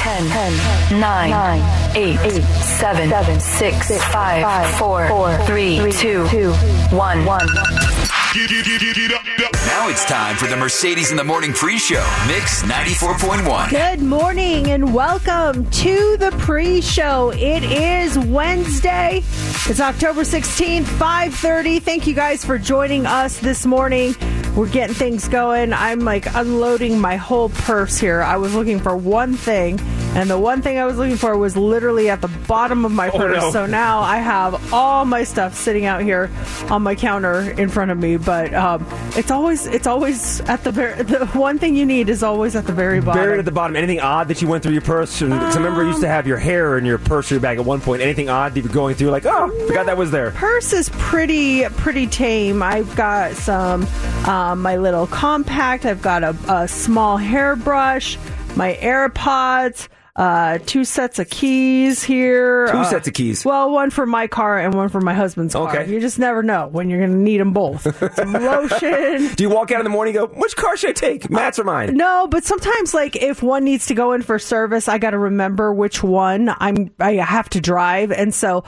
10, 9, 8, 7, 6, 5, 4, 3, 2, 1. Now it's time for the Mercedes in the Morning pre-show. Mix 94.1. Good morning and welcome to the pre-show. It is Wednesday. It's October 16th, 5:30. Thank you guys for joining us this morning. We're getting things going. I'm like unloading my whole purse here. I was looking for one thing, and the one thing I was looking for was literally at the bottom of my purse. No. So now I have all my stuff sitting out here on my counter in front of me. But it's always at the one thing you need is always at the very bottom. Buried at the bottom. Anything odd that you went through your purse? Because I remember you used to have your hair in your purse or your bag at one point. Anything odd that you were going through? Like, forgot that was there. Purse is pretty tame. I've got some my little compact. I've got a small hairbrush, my AirPods. 2 sets of keys here. 2 sets of keys? Well, one for my car and one for my husband's car. Okay. You just never know when you're going to need them both. Some lotion. Do you walk out in the morning and go, which car should I take? Matt's or mine? No, but sometimes, like, if one needs to go in for service, I got to remember which one I have to drive. And so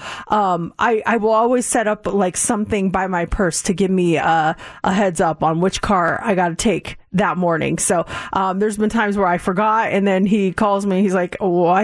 I will always set up, like, something by my purse to give me a heads up on which car I got to take that morning. So there's been times where I forgot, and then he calls me. He's like, why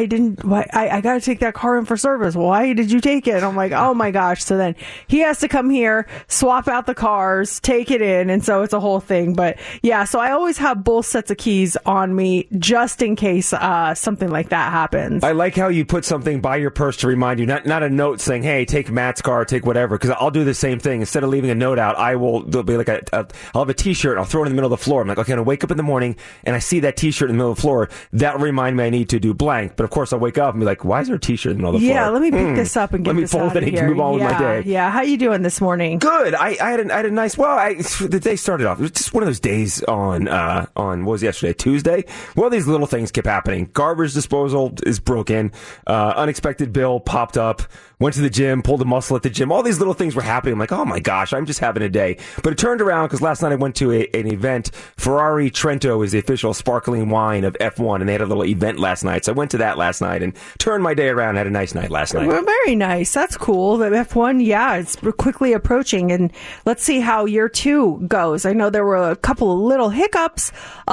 I got to take that car in for service. Why did you take it? And I'm like, oh my gosh. So then he has to come here, swap out the cars, take it in. And so it's a whole thing. But yeah, so I always have both sets of keys on me just in case something like that happens. I like how you put something by your purse to remind you, not a note saying, hey, take Matt's car, take whatever. Because I'll do the same thing. Instead of leaving a note out, there'll be like I'll have a t-shirt and I'll throw it in the middle of the floor. I'm like, okay, I'm going to wake up in the morning and I see that t-shirt in the middle of the floor. That will remind me I need to do blank. But of course, I'll wake up and be like, why is there a t-shirt in the middle of the floor? Yeah, let me pick this up and get this out of here. Let me fold it and move on with my day. Yeah, how you doing this morning? Good. I had a nice, the day started off. It was just one of those days on what was yesterday, Tuesday? Well, these little things kept happening. Garbage disposal is broken. Unexpected bill popped up. Went to the gym, pulled a muscle at the gym. All these little things were happening. I'm like, oh my gosh, I'm just having a day. But it turned around because last night I went to an event. Ferrari Trento is the official sparkling wine of F1, and they had a little event last night. So I went to that last night and turned my day around and had a nice night last night. Well, very nice. That's cool. The F1, yeah, it's quickly approaching. And let's see how year 2 goes. I know there were a couple of little hiccups,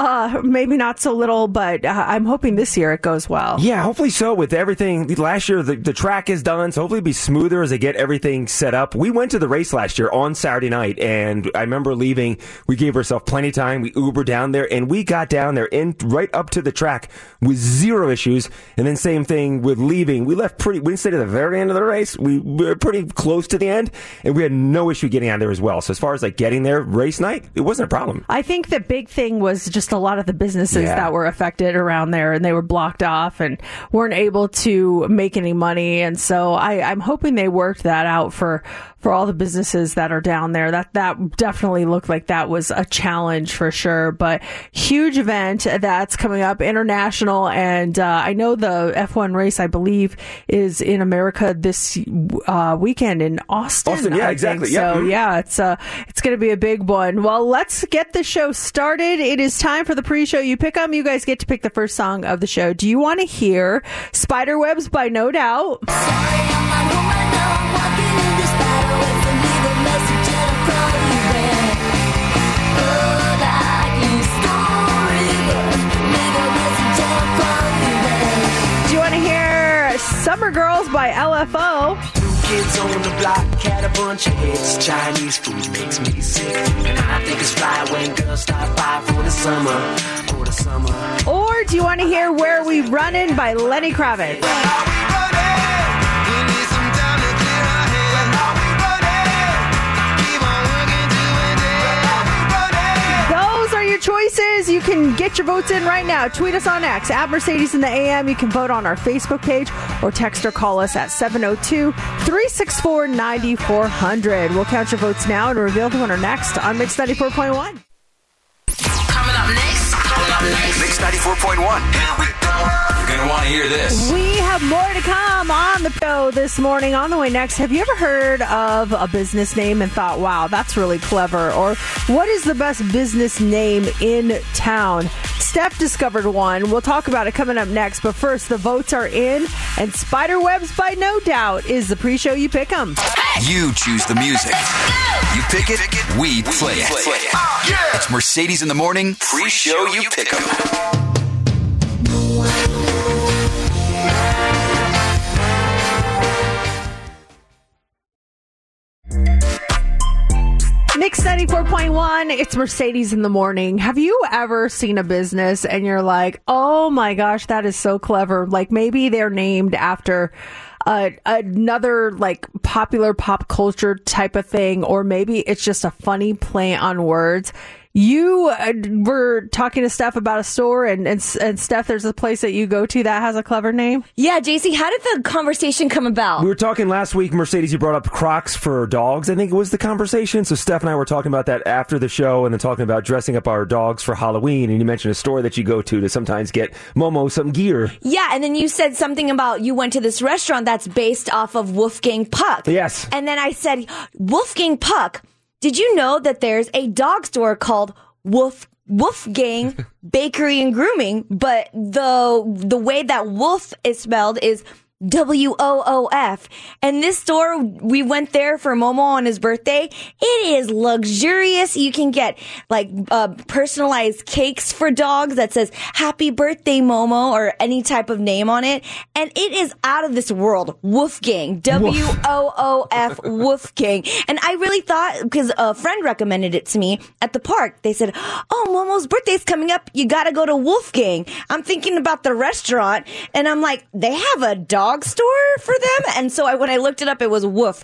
maybe not so little, but I'm hoping this year it goes well. Yeah, hopefully so. With everything, last year the track is done, so hopefully it'll be smoother as they get everything set up. We went to the race last year on Saturday night, and I remember leaving. We gave ourselves plenty of time. We Ubered down there, and we got down there right up to the track with zero issues. And then same thing with leaving. We didn't stay to the very end of the race. We were pretty close to the end, and we had no issue getting out there as well. So as far as like getting there race night, it wasn't a problem. I think the big thing was just a lot of the businesses that were affected around there, and they were blocked off and weren't able to make any money. And so I'm hoping they worked that out for all the businesses that are down there. That definitely looked like that was a challenge for sure. But huge event that's coming up, international, and I know the F1 race, I believe, is in America this weekend in Austin. Yeah, exactly. So yeah, it's going to be a big one. Well, let's get the show started. It is time for the pre-show. You pick them. You guys get to pick the first song of the show. Do you want to hear Spiderwebs by No Doubt? Summer Girls by LFO. Two kids on the block had a bunch of hits. Chinese food makes me sick, and I think it's fly when girls stop by for the summer. Or do you want to hear Where We Runnin' by Lenny Kravitz? Choices. You can get your votes in right now. Tweet us on X at Mercedes in the AM. You can vote on our Facebook page or text or call us at 702-364-9400. We'll count your votes now and reveal the winner next on Mix 94.1. Coming up next. Mix 94.1. Here we go. You're going going to want to hear this. We have more to come on the show this morning. On the way next, have you ever heard of a business name and thought, wow, that's really clever? Or what is the best business name in town? Steph discovered one. We'll talk about it coming up next. But first, the votes are in, and Spiderwebs by No Doubt is the pre-show you pick 'em. You choose the music. You pick it, we play it. It's Mercedes in the Morning, pre-show you pick 'em. Mix 94.1, it's Mercedes in the Morning. Have you ever seen a business and you're like, oh my gosh, that is so clever? Like maybe they're named after another like popular pop culture type of thing, or maybe it's just a funny play on words. You were talking to Steph about a store, and Steph, there's a place that you go to that has a clever name. Yeah, JC, how did the conversation come about? We were talking last week, Mercedes, you brought up Crocs for dogs, I think it was the conversation. So Steph and I were talking about that after the show, and then talking about dressing up our dogs for Halloween. And you mentioned a store that you go to sometimes get Momo some gear. Yeah, and then you said something about you went to this restaurant that's based off of Wolfgang Puck. Yes. And then I said, Wolfgang Puck, did you know that there's a dog store called Wolfgang Bakery and Grooming, but the way that wolf is spelled is WOOF. And this store, we went there for Momo on his birthday. It is luxurious. You can get like personalized cakes for dogs that says happy birthday Momo or any type of name on it. And it is out of this world. Wolfgang. WOOF. Wolfgang. And I really thought, because a friend recommended it to me at the park. They said, oh, Momo's birthday's coming up. You gotta go to Wolfgang. I'm thinking about the restaurant and I'm like, they have a dog store for them, and so when I looked it up, it was Woof,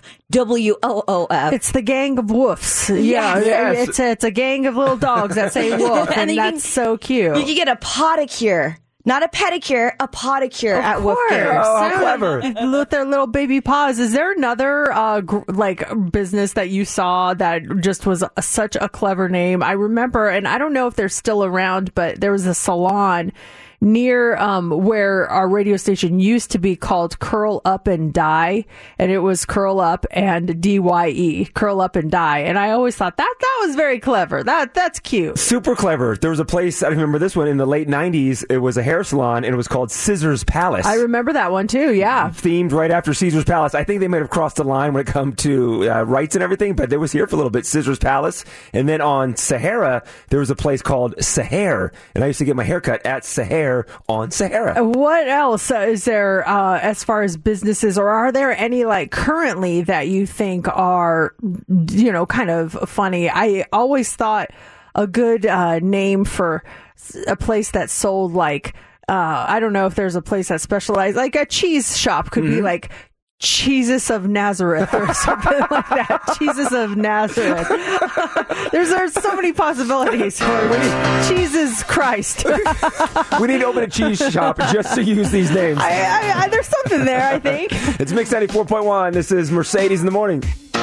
WOOF. It's the gang of woofs. Yeah, yes. It's a gang of little dogs that say woof, and that's so cute. You can get a podicure. Not a pedicure, a podicure at Wolfgang. Oh, how clever. With their little baby paws. Is there another business that you saw that just was such a clever name? I remember, and I don't know if they're still around, but there was a salon near where our radio station used to be called Curl Up and Dye, and it was Curl Up and DYE, Curl Up and Dye. And I always thought that was very clever. That's cute. Super clever. There was a place, I remember this one, in the late 90s. It was a hair salon, and it was called Scissors Palace. I remember that one too, yeah. Themed right after Caesar's Palace. I think they might have crossed the line when it come to rights and everything, but it was here for a little bit, Scissors Palace. And then on Sahara, there was a place called Sahara, and I used to get my haircut at Sahara on Sahara. What else is there as far as businesses, or are there any like currently that you think are, kind of funny? I always thought a good name for a place that sold like, I don't know if there's a place that specialized, like a cheese shop could be like Jesus of Nazareth or something like that. Jesus of Nazareth. There's so many possibilities for Jesus Christ. We need to open a cheese shop just to use these names. There's something there, I think. It's Mix 94.1. This is Mercedes in the Morning.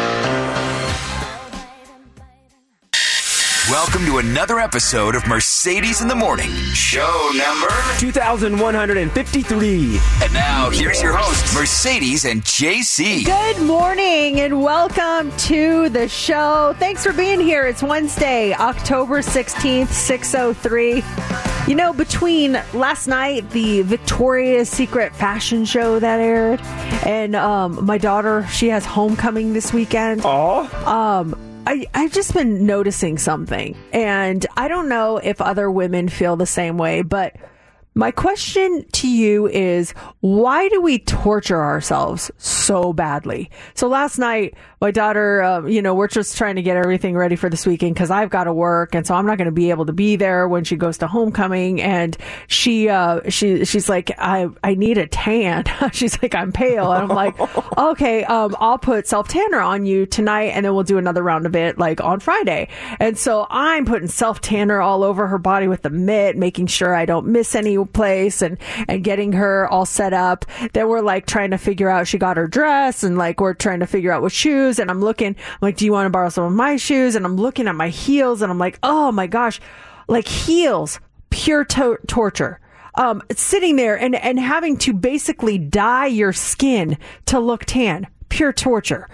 Welcome to another episode of Mercedes in the Morning, show number 2153. And now, here's your hosts, Mercedes and JC. Good morning and welcome to the show. Thanks for being here. It's Wednesday, October 16th, 6:03. Between last night, the Victoria's Secret fashion show that aired, and my daughter, she has homecoming this weekend. I've just been noticing something, and I don't know if other women feel the same way, but my question to you is, why do we torture ourselves so badly? So last night, my daughter, we're just trying to get everything ready for this weekend because I've got to work, and so I'm not going to be able to be there when she goes to homecoming. And she's like, I need a tan. She's like, I'm pale, and I'm like, okay, I'll put self tanner on you tonight, and then we'll do another round of it like on Friday. And so I'm putting self tanner all over her body with the mitt, making sure I don't miss any place, and getting her all set up. Then we're like trying to figure out, she got her dress, and like we're trying to figure out what shoes, and I'm like, do you want to borrow some of my shoes? And I'm looking at my heels, and I'm like, oh my gosh, like heels, pure torture. sitting there and having to basically dye your skin to look tan. Pure torture.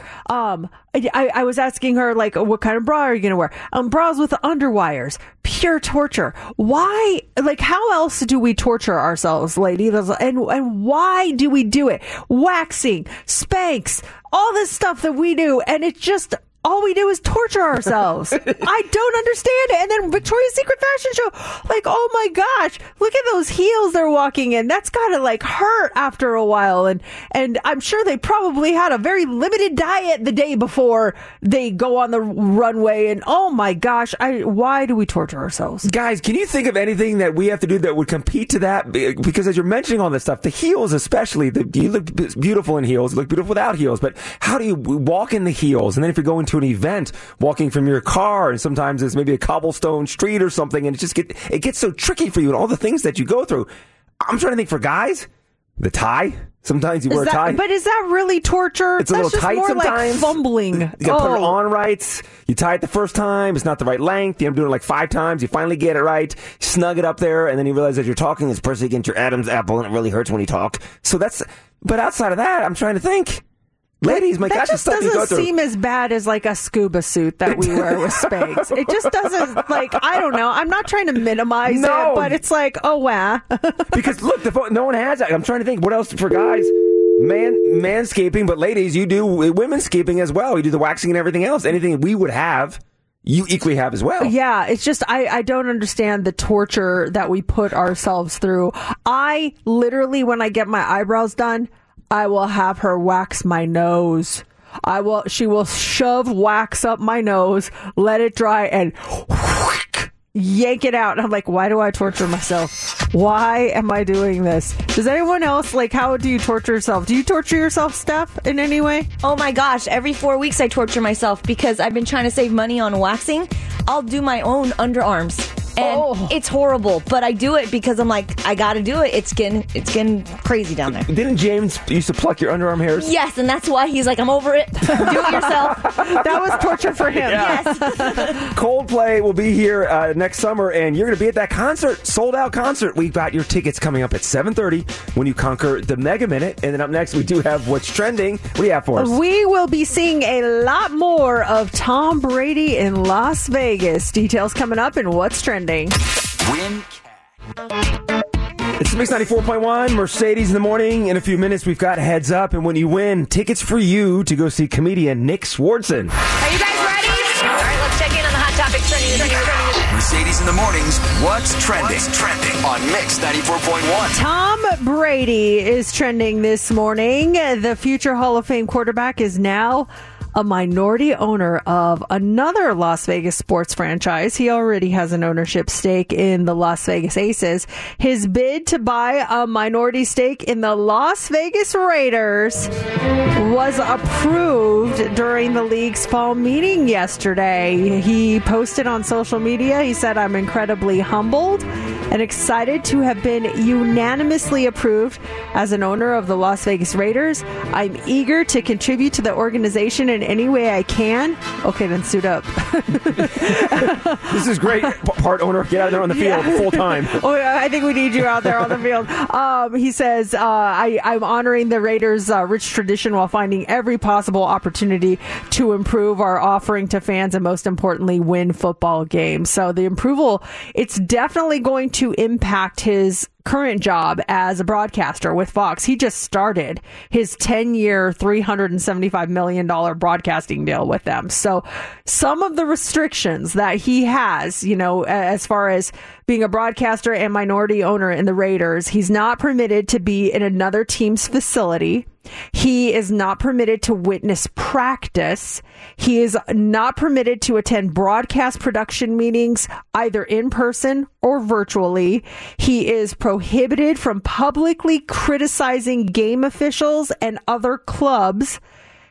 I was asking her, like, what kind of bra are you going to wear? Bras with underwires. Pure torture. Why? Like, how else do we torture ourselves, ladies? And why do we do it? Waxing, Spanx, all this stuff that we do, and it's just... all we do is torture ourselves. I don't understand it. And then Victoria's Secret fashion show, like, oh my gosh, look at those heels they're walking in. That's gotta like hurt after a while. And I'm sure they probably had a very limited diet the day before they go on the runway. And oh my gosh, why do we torture ourselves? Guys, can you think of anything that we have to do that would compete to that? Because as you're mentioning all this stuff, the heels especially, you look beautiful in heels, you look beautiful without heels, but how do you walk in the heels? And then if you're going to an event, walking from your car, and sometimes it's maybe a cobblestone street or something, and it gets so tricky for you and all the things that you go through. I'm trying to think for guys, the tie. Sometimes you wear a tie. But is that really torture? It's a little tight more sometimes. Like fumbling. You gotta put it on right. You tie it the first time. It's not the right length. You end up doing it like 5 times. You finally get it right. Snug it up there. And then you realize that you're talking is pressing against your Adam's apple and it really hurts when you talk. But outside of that, I'm trying to think. Ladies, my gosh, the stuff you go through. That just doesn't seem as bad as like a scuba suit that we wear with Spanx. It just doesn't, like, I don't know. I'm not trying to minimize it, but it's like, oh wow. Because look, no one has that. I'm trying to think what else for guys. Manscaping, but ladies, you do womenscaping as well. You do the waxing and everything else. Anything we would have, you equally have as well. Yeah, it's just, I don't understand the torture that we put ourselves through. I literally, when I get my eyebrows done, I will have her wax my nose. She will shove wax up my nose, let it dry, and yank it out. And I'm like, why do I torture myself? Why am I doing this? Does anyone else, like, how do you torture yourself? Do you torture yourself, Steph, in any way? Oh my gosh, every 4 weeks I torture myself because I've been trying to save money on waxing. I'll do my own underarms. And it's horrible, but I do it because I'm like, I gotta do it. It's getting crazy down there. Didn't James used to pluck your underarm hairs? Yes, and that's why he's like, I'm over it. Do it yourself. That was torture for him. Yeah. Yes. Coldplay will be here next summer, and you're going to be at that concert, sold out concert. We've got your tickets coming up at 7:30 when you conquer the Mega Minute. And then up next, we do have What's Trending. What do you have for us? We will be seeing a lot more of Tom Brady in Las Vegas. Details coming up in What's Trending. Win. It's Mix 94.1, Mercedes in the morning. In a few minutes, we've got Heads Up, and when you win, tickets for you to go see comedian Nick Swardson. Are you guys ready? All right, let's check in on the hot topics trending. Mercedes in the mornings. What's trending on Mix 94.1? Tom Brady is trending this morning. The future Hall of Fame quarterback is now a minority owner of another Las Vegas sports franchise. He already has an ownership stake in the Las Vegas Aces. His bid to buy a minority stake in the Las Vegas Raiders was approved during the league's fall meeting yesterday. He posted on social media, he said, "I'm incredibly humbled and excited to have been unanimously approved as an owner of the Las Vegas Raiders. I'm eager to contribute to the organization in any way I can." Okay, then suit up. This is great. Part owner, get out there on the field full time. Oh, I think we need you out there on the field. He says, I'm honoring the Raiders' rich tradition while finding every possible opportunity to improve our offering to fans and, most importantly, win football games. So the approval, it's definitely going to impact his current job as a broadcaster with Fox. He just started his 10-year, $375 million broadcasting deal with them. So some of the restrictions that he has, you know, as far as being a broadcaster and minority owner in the Raiders, he's not permitted to be in another team's facility. He is not permitted to witness practice. He is not permitted to attend broadcast production meetings, either in person or virtually. He is prohibited from publicly criticizing game officials and other clubs.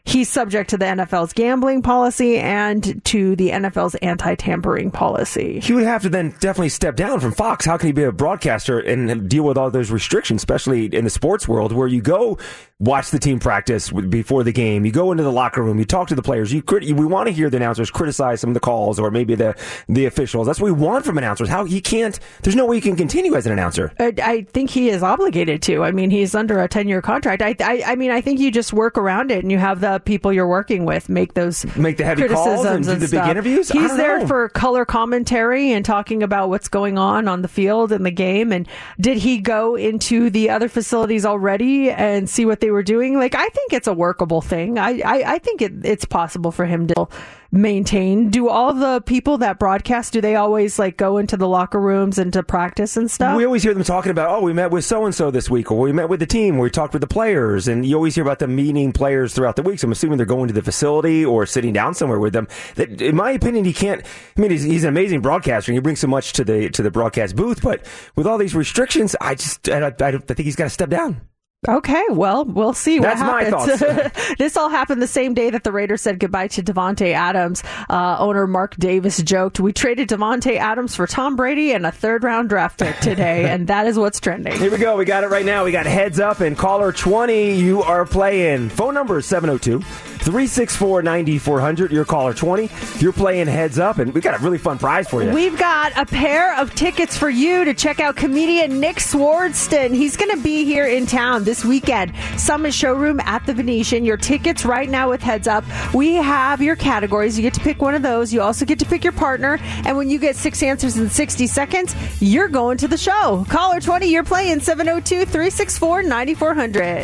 he's subject to the NFL's gambling policy and to the NFL's anti-tampering policy. He would have to then definitely step down from Fox. How can he be a broadcaster and deal with all those restrictions, especially in the sports world where you go watch the team practice before the game, you go into the locker room, you talk to the players, we want to hear the announcers criticize some of the calls or maybe the officials. That's what we want from announcers. There's no way you can continue as an announcer. I think he is obligated to. I mean, he's under a 10-year contract. I mean, I think you just work around it and you have the people you're working with make the heavy calls and do the big interviews. He's there for color commentary and talking about what's going on the field and the game. And did he go into the other facilities already and see what they were doing? Like, I think it's a workable thing. I think it's possible for him to maintain. Do all the people that broadcast, do they always like go into the locker rooms and to practice and stuff? We always hear them talking about, we met with so-and-so this week, or we met with the team, or we talked with the players, and you always hear about them meeting players throughout the week. So I'm assuming they're going to the facility or sitting down somewhere with them. That, in my opinion, he can't. I mean, he's an amazing broadcaster and he brings so much to the broadcast booth, but with all these restrictions, I think he's got to step down. Okay, well, we'll see what happens. That's my thoughts. This all happened the same day that the Raiders said goodbye to Davante Adams. Owner Mark Davis joked, "We traded Davante Adams for Tom Brady and a third-round draft pick today," and that is what's trending. Here we go. We got it right now. We got Heads Up and caller 20. You are playing. Phone number is 702-364-9400. You're caller 20. You're playing Heads Up, and we got a really fun prize for you. We've got a pair of tickets for you to check out comedian Nick Swardston. He's going to be here in town this weekend. Summit Showroom at the Venetian. Your tickets right now with Heads Up. We have your categories. You get to pick one of those. You also get to pick your partner. And when you get 6 answers in 60 seconds, you're going to the show. Caller 20, you're playing 702-364-9400.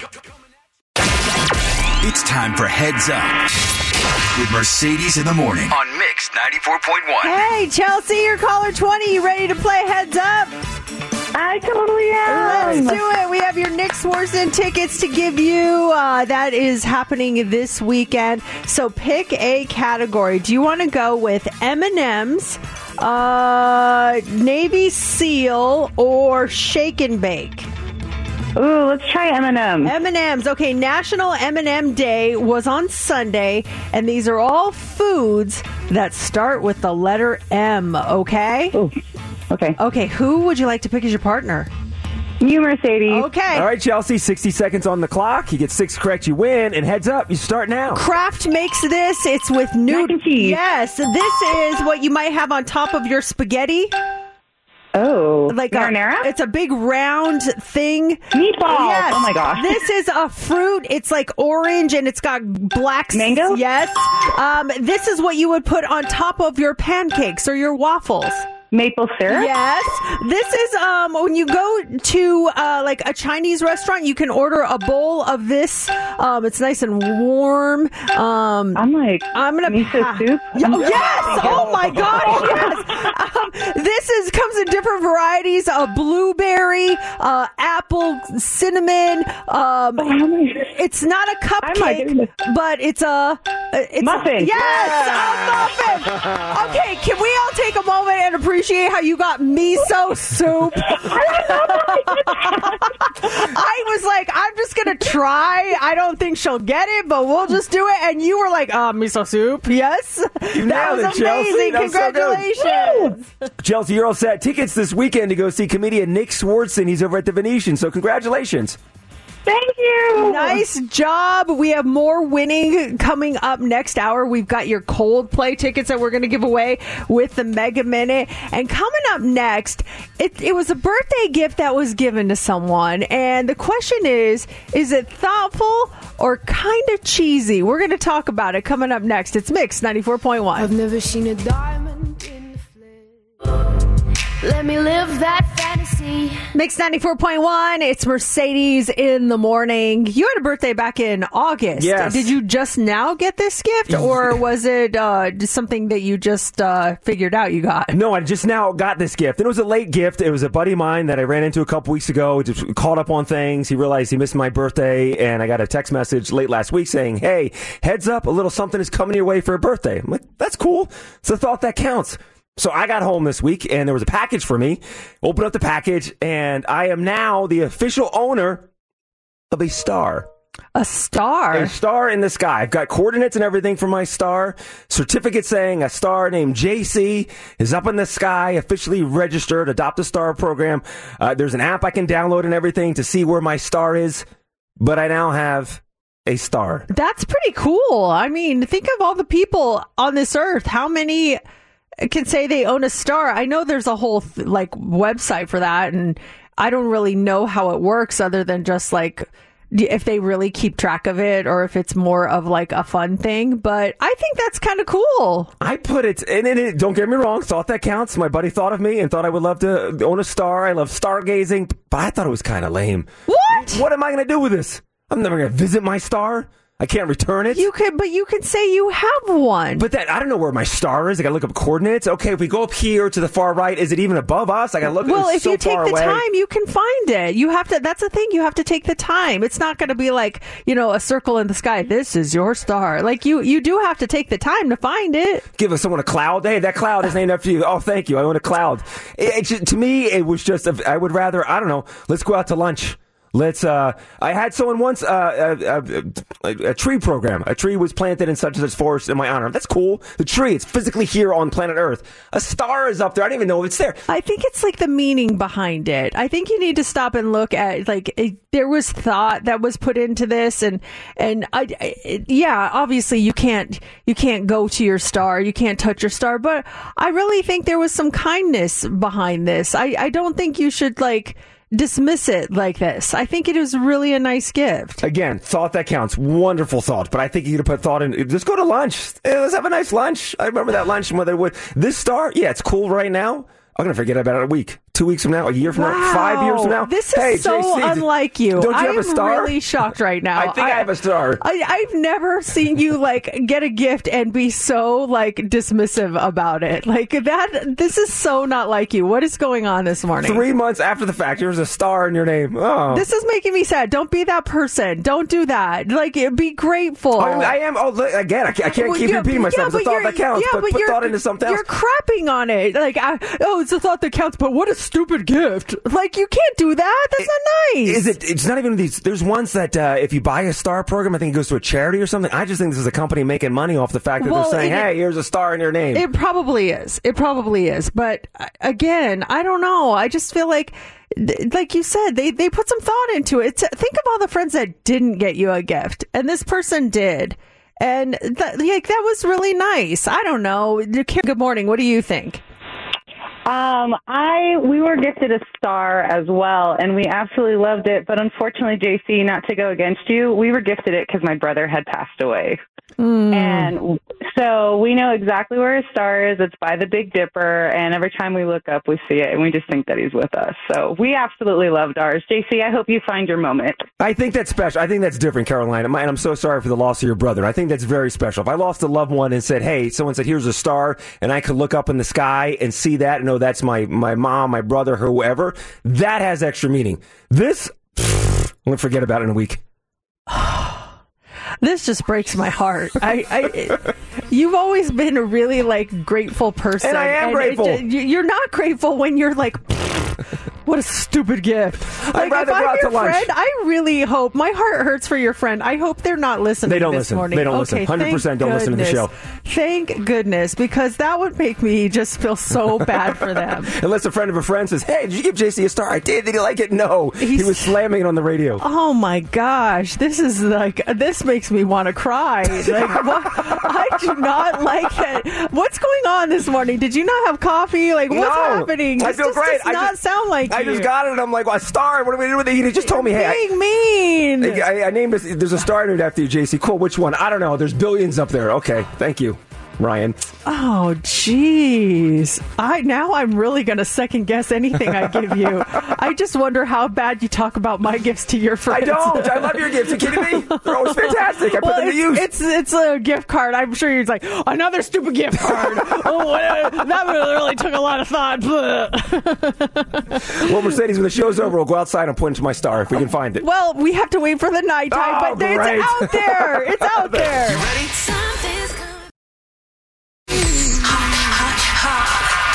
It's time for Heads Up with Mercedes in the Morning on Mix 94.1. Hey, Chelsea, you're caller 20. You ready to play Heads Up? I totally am. Let's do it. We have your Nick Swardston tickets to give you. That is happening this weekend. So pick a category. Do you want to go with M&M's, Navy SEAL, or Shake and Bake? Ooh, let's try M&M's. M&M's. Okay, National M&M Day was on Sunday, and these are all foods that start with the letter M, okay? Ooh, okay. Okay, who would you like to pick as your partner? You, Mercedes. Okay. All right, Chelsea, 60 seconds on the clock. You get 6 correct, you win. And Heads Up, you start now. Kraft makes this. It's with Mac and cheese. Yes, this is what you might have on top of your spaghetti. Oh, Like marinara? it's a big round thing. Meatballs. Yes. Oh, my gosh. This is a fruit. It's like orange and it's got black... Mango? Yes. This is what you would put on top of your pancakes or your waffles. Maple syrup? Yes. This is when you go to like a Chinese restaurant, you can order a bowl of this. It's nice and warm. I'm gonna miso soup? Yes. Oh my gosh. Yes. This comes in different varieties of blueberry, apple, cinnamon. It's not a cupcake, but it's a muffin. Yes, a muffin. Okay, can we all take a moment and appreciate how you got miso soup? I was like, I'm just gonna try. I don't think she'll get it, but we'll just do it. And you were like, miso soup. Yes, that was amazing. Congratulations, Chelsea. You're all set. Tickets this weekend to go see comedian Nick Swardston. He's over at the Venetian. So congratulations. Thank you. Nice job. We have more winning coming up next hour. We've got your Coldplay tickets that we're going to give away with the Mega Minute. And coming up next, it was a birthday gift that was given to someone. And the question is it thoughtful or kind of cheesy? We're going to talk about it coming up next. It's Mix 94.1. I've never seen a diamond in the flesh. Let me live that fantasy. Mix 94.1. It's Mercedes in the morning. You had a birthday back in August. Yes. Did you just now get this gift, or was it just something that you just figured out you got? No, I just now got this gift. And it was a late gift. It was a buddy of mine that I ran into a couple weeks ago. Just caught up on things. He realized he missed my birthday, and I got a text message late last week saying, "Hey, heads up, a little something is coming your way for a birthday." I'm like, that's cool. It's a thought that counts. So I got home this week, and there was a package for me. Opened up the package, and I am now the official owner of a star A star? A star in the sky. I've got coordinates and everything for my star. Certificate saying a star named JC is up in the sky, officially registered, Adopt a Star program. There's an app I can download and everything to see where my star is. But I now have a star. That's pretty cool. I mean, think of all the people on this earth. How many can say they own a star? I know there's a whole website for that, and I don't really know how it works other than just like if they really keep track of it or if it's more of like a fun thing. But I think that's kind of cool. I put it in it. Don't get me wrong. Thought that counts. My buddy thought of me and thought I would love to own a star. I love stargazing, but I thought it was kind of lame. What am I going to do with this? I'm never going to visit my star. I can't return it. You can say you have one. But I don't know where my star is. I got to look up coordinates. Okay, if we go up here to the far right, is it even above us? I got to look. Well, if so you take far the away. time, you can find it. You have to. That's the thing. You have to take the time. It's not going to be like a circle in the sky. This is your star. Like you do have to take the time to find it. Give someone a cloud. Hey, that cloud is named after you. Oh, thank you. I own a cloud. To me, it was just. I would rather. I don't know. Let's go out to lunch. I had someone once, a tree program. A tree was planted in such and such forest in my honor. That's cool. The tree, it's physically here on planet Earth. A star is up there. I don't even know if it's there. I think it's like the meaning behind it. I think you need to stop and look at there was thought that was put into this and obviously you can't go to your star. You can't touch your star, but I really think there was some kindness behind this. I don't think you should dismiss it like this. I think it is really a nice gift. Again, thought that counts. Wonderful thought. But I think you got to put thought in. Just go to lunch. Hey, let's have a nice lunch. I remember that lunch. This star, yeah, it's cool right now. I'm going to forget about it a week, 2 weeks from now, a year from now, 5 years from now. This is so JC, unlike you. Don't you have a star? I'm really shocked right now. I think I have a star. I've never seen you get a gift and be so dismissive about it. This is so not like you. What is going on this morning? 3 months after the fact, there's a star in your name. Oh. This is making me sad. Don't be that person. Don't do that. Be grateful. I am. Oh, again, I can't keep repeating myself. It's a thought that counts. But put thought into something else. You're crapping on it. It's a thought that counts, but what a stupid gift. You can't do that. That's not nice. It's not even these. There's ones that if you buy a star program, I think it goes to a charity or something. I just think this is a company making money off the fact that they're saying, hey, here's a star in your name. It probably is. But again, I don't know. I just feel like you said, they put some thought into it. Think of all the friends that didn't get you a gift, and this person did. And that was really nice. I don't know. Good morning. What do you think? We were gifted a star as well, and we absolutely loved it. But unfortunately, JC, not to go against you, we were gifted it because my brother had passed away. And so we know exactly where his star is. It's by the Big Dipper, and every time we look up, we see it, and we just think that he's with us. So we absolutely loved ours. JC, I hope you find your moment. I think that's special. I think that's different, Carolina. And I'm so sorry for the loss of your brother. I think that's very special. If I lost a loved one and said, hey, someone said, here's a star, and I could look up in the sky and see that and know that's my mom, my brother, whoever, that has extra meaning. This, I'm going to forget about it in a week. This just breaks my heart. You've always been a really grateful person, and I am grateful. You're not grateful when you're what a stupid gift. I'd rather go out to lunch. Friend, I really hope. My heart hurts for your friend. I hope they're not listening. They don't this listen. morning. They don't listen. 100% don't listen to the show. Thank goodness, because that would make me just feel so bad for them. Unless a friend of a friend says, "Hey, did you give JC a star?" I did. Did he like it? No. He was slamming it on the radio. Oh my gosh, this is this makes me want to cry. What? I do not like that. What's going on this morning? Did you not have coffee? What's happening? I feel great. Does not sound like I you. just got it, and I'm like, well, a star? What are we doing with it? He just told me, hey. Being mean. I named this. There's a star named after you, JC. Cool. Which one? I don't know. There's billions up there. Okay. Thank you, Ryan. Oh, jeez. Now I'm really going to second guess anything I give you. I just wonder how bad you talk about my gifts to your friends. I don't. I love your gifts. Are you kidding me? They're always fantastic. I put them to use. It's a gift card. I'm sure you're like, another stupid gift card. That really took a lot of thought. Well, Mercedes, when the show's over, we'll go outside and point to my star if we can find it. Well, we have to wait for the nighttime, but great. It's out there. It's out there. You ready? It's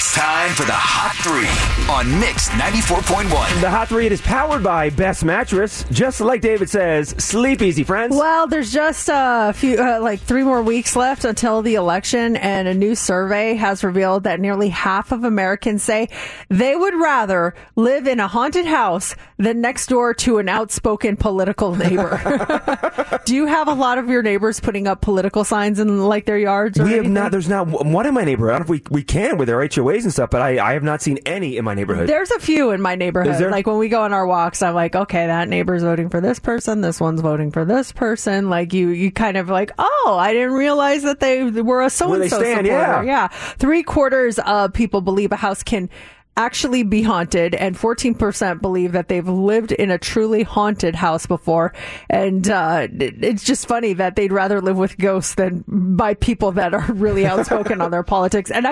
It's time for the Hot 3 on Mix 94.1. The Hot 3, it is powered by Best Mattress. Just like David says, sleep easy, friends. Well, there's just a few, 3 more weeks left until the election, and a new survey has revealed that nearly half of Americans say they would rather live in a haunted house than next door to an outspoken political neighbor. Do you have a lot of your neighbors putting up political signs in like their yards? Or we have anything? not. There's not one in my neighborhood. I don't know if we can with our HOAs and stuff, but I have not seen any in my neighborhood. There's a few in my Is neighborhood. there? Like when we go on our walks, I'm like, okay, that neighbor's voting for this person. This one's voting for this person. Like you kind of like, oh, I didn't realize that they were a so-and-so supporter. Yeah. 3/4 of people believe a house can actually be haunted, and 14% believe that they've lived in a truly haunted house before. And it's just funny that they'd rather live with ghosts than by people that are really outspoken on their politics. And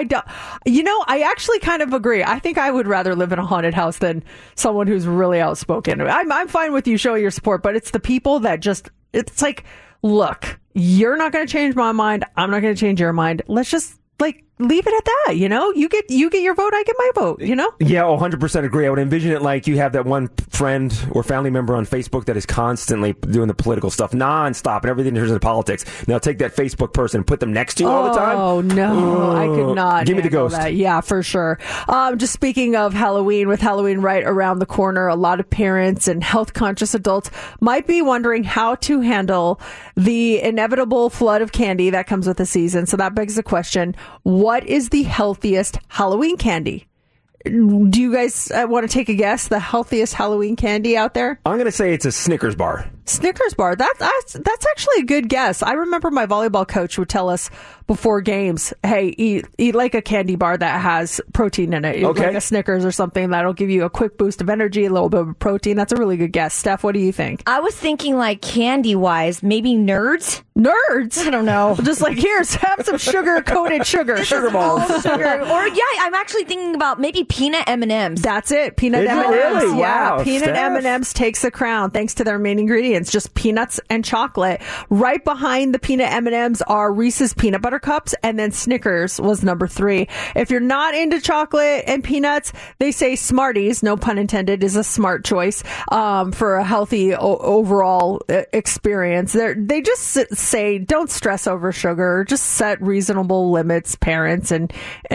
I actually kind of agree. I think I would rather live in a haunted house than someone who's really outspoken. I'm fine with you showing your support, but it's the people that just, it's like, look, you're not going to change my mind. I'm not going to change your mind. Let's just leave it at that, You get your vote, I get my vote, Yeah, 100% agree. I would envision it like you have that one friend or family member on Facebook that is constantly doing the political stuff nonstop and everything in terms of politics. Now take that Facebook person and put them next to you all the time. Oh, no. I could not. Give me the handle ghost. That. Yeah, for sure. Just speaking of Halloween, with Halloween right around the corner, a lot of parents and health conscious adults might be wondering how to handle the inevitable flood of candy that comes with the season. So that begs the question, what is the healthiest Halloween candy? Do you guys want to take a guess? The healthiest Halloween candy out there? I'm going to say it's a Snickers bar. Snickers bar. That's actually a good guess. I remember my volleyball coach would tell us before games, hey, eat like a candy bar that has protein in it. Eat like a Snickers or something that'll give you a quick boost of energy, a little bit of protein. That's a really good guess. Steph, what do you think? I was thinking like candy-wise, maybe Nerds? Nerds? I don't know. Just like, here's, have some sugar-coated sugar. Sugar balls. Sugar. Or, yeah, I'm actually thinking about maybe peanut M&Ms. That's it. Peanut Is it M&Ms. really? Yeah. Wow, Peanut Steph. M&Ms takes the crown thanks to their main ingredients, just peanuts and chocolate. Right behind the peanut M&Ms are Reese's peanut butter cups, and then Snickers was number 3. If you're not into chocolate and peanuts, they say Smarties, no pun intended, is a smart choice for a healthy overall experience. They just say don't stress over sugar, just set reasonable limits, parents, and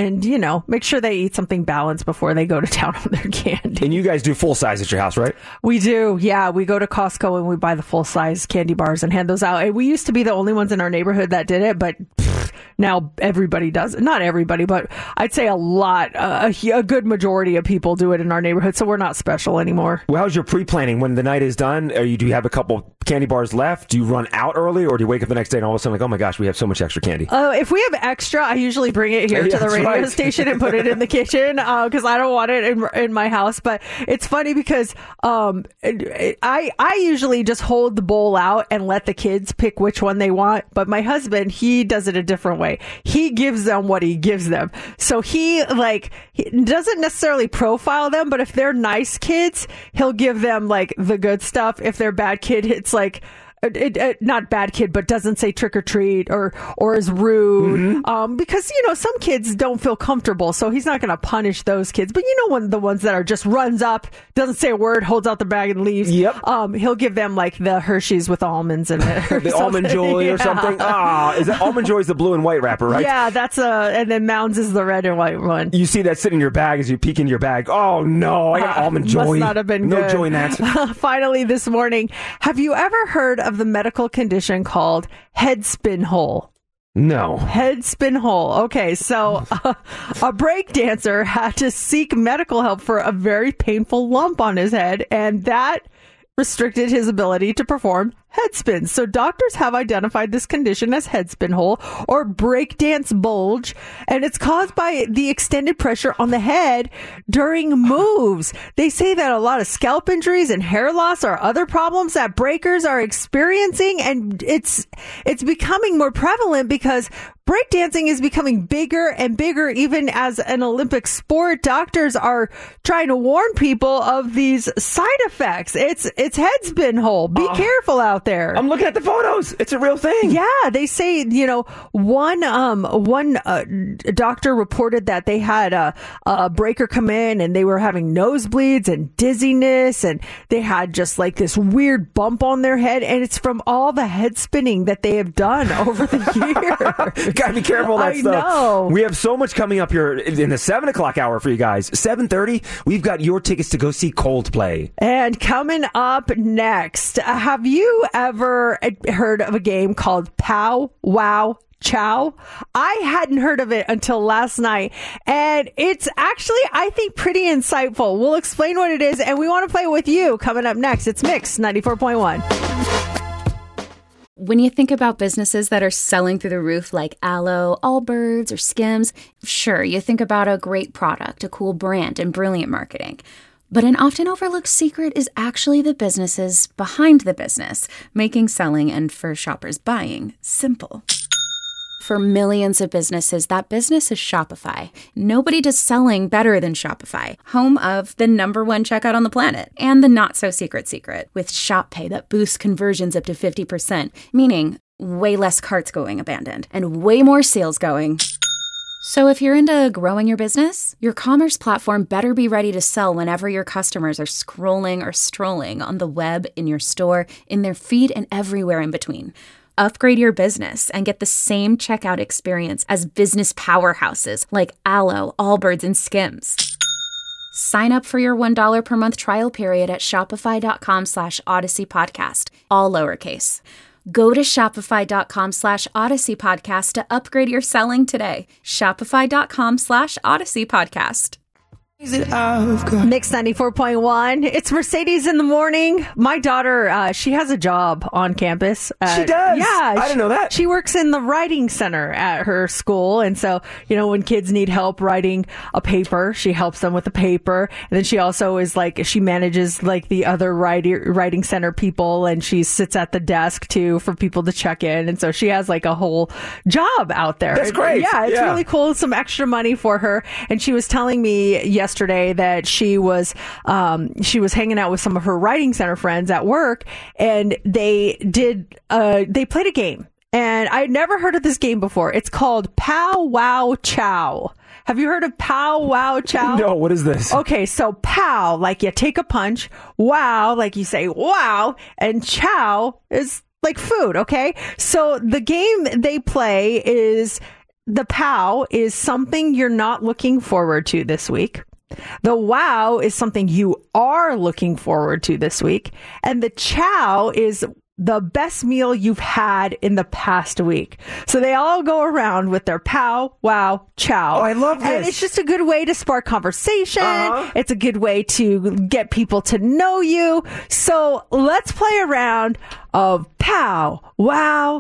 make sure they eat something balanced before they go to town on their candy. And you guys do full size at your house, right? We do, yeah. We go to Costco and we buy the full-size candy bars and hand those out. And we used to be the only ones in our neighborhood that did it, but now everybody does it. Not everybody, but I'd say a lot, a good majority of people do it in our neighborhood, so we're not special anymore. Well, how's your pre-planning when the night is done? Do you have a couple candy bars left? Do you run out early, or do you wake up the next day and all of a sudden like, oh my gosh, we have so much extra candy? If we have extra, I usually bring it here to the radio station and put it in the kitchen because I don't want it in my house. But it's funny because I usually just hold the bowl out and let the kids pick which one they want. But my husband, he does it a different way. He gives them what he gives them. So he doesn't necessarily profile them, but if they're nice kids, he'll give them like the good stuff. If they're bad kid, it's like not bad kid, but doesn't say trick or treat or is rude. Because, some kids don't feel comfortable, so he's not going to punish those kids. But when the ones that are just runs up, doesn't say a word, holds out the bag and leaves. Yep. He'll give them like the Hershey's with almonds in it. The Almond Joy or something. Is that Almond Joy is the blue and white wrapper, right? Yeah, that's and then Mounds is the red and white one. You see that sitting in your bag as you peek in your bag. Oh no, I got Almond Joy. Must not have been no good. joy in that. Finally, this morning, have you ever heard of the medical condition called head spin hole? No. Head spin hole. Okay, so a break dancer had to seek medical help for a very painful lump on his head, and that restricted his ability to perform head spins. So doctors have identified this condition as head spin hole or breakdance bulge, and it's caused by the extended pressure on the head during moves. They say that a lot of scalp injuries and hair loss are other problems that breakers are experiencing, and it's becoming more prevalent because breakdancing is becoming bigger and bigger, even as an Olympic sport. Doctors are trying to warn people of these side effects. It's head spin hole. Be careful out there. I'm looking at the photos. It's a real thing. Yeah, they say, one doctor reported that they had a breaker come in and they were having nosebleeds and dizziness, and they had just like this weird bump on their head, and it's from all the head spinning that they have done over the years. Gotta be careful of that stuff. I know. We have so much coming up here in the 7 o'clock hour for you guys. 7:30, we've got your tickets to go see Coldplay. And coming up next, have you ever heard of a game called Pow Wow Chow? I hadn't heard of it until last night, and it's actually, I think, pretty insightful. We'll explain what it is, and we want to play it with you coming up next. It's Mix 94.1. When you think about businesses that are selling through the roof like Aloe, Allbirds, or Skims, sure, you think about a great product, a cool brand, and brilliant marketing. But an often overlooked secret is actually the businesses behind the business, making selling and, for shoppers, buying simple. For millions of businesses, that business is Shopify. Nobody does selling better than Shopify, home of the #1 checkout on the planet, and the not-so-secret secret, with Shop Pay that boosts conversions up to 50%, meaning way less carts going abandoned, and way more sales going. So if you're into growing your business, your commerce platform better be ready to sell whenever your customers are scrolling or strolling on the web, in your store, in their feed, and everywhere in between. Upgrade your business and get the same checkout experience as business powerhouses like Aloe, Allbirds, and Skims. Sign up for your $1 per month trial period at shopify.com/Odyssey Podcast, all lowercase. Go to shopify.com/Odyssey Podcast to upgrade your selling today. Shopify.com/Odyssey Podcast. Mix 94.1. It's Mercedes in the morning. My daughter, she has a job on campus. She does? Yeah. I didn't know that. She works in the writing center at her school. And so, when kids need help writing a paper, she helps them with the paper. And then she also is she manages the other writing center people, and she sits at the desk too for people to check in. And so she has a whole job out there. That's great. Yeah, it's really cool. Some extra money for her. And she was telling me yesterday that she was hanging out with some of her writing center friends at work, and they played a game, and I'd never heard of this game before. It's called Pow Wow Chow. Have you heard of Pow Wow Chow? No, what is this? Okay, so pow, you take a punch, wow, you say wow, and chow is food, okay? So the game they play is, the pow is something you're not looking forward to this week. The wow is something you are looking forward to this week. And the chow is the best meal you've had in the past week. So they all go around with their pow, wow, chow. Oh, I love this. And it's just a good way to spark conversation. It's a good way to get people to know you. So let's play a round of pow, wow,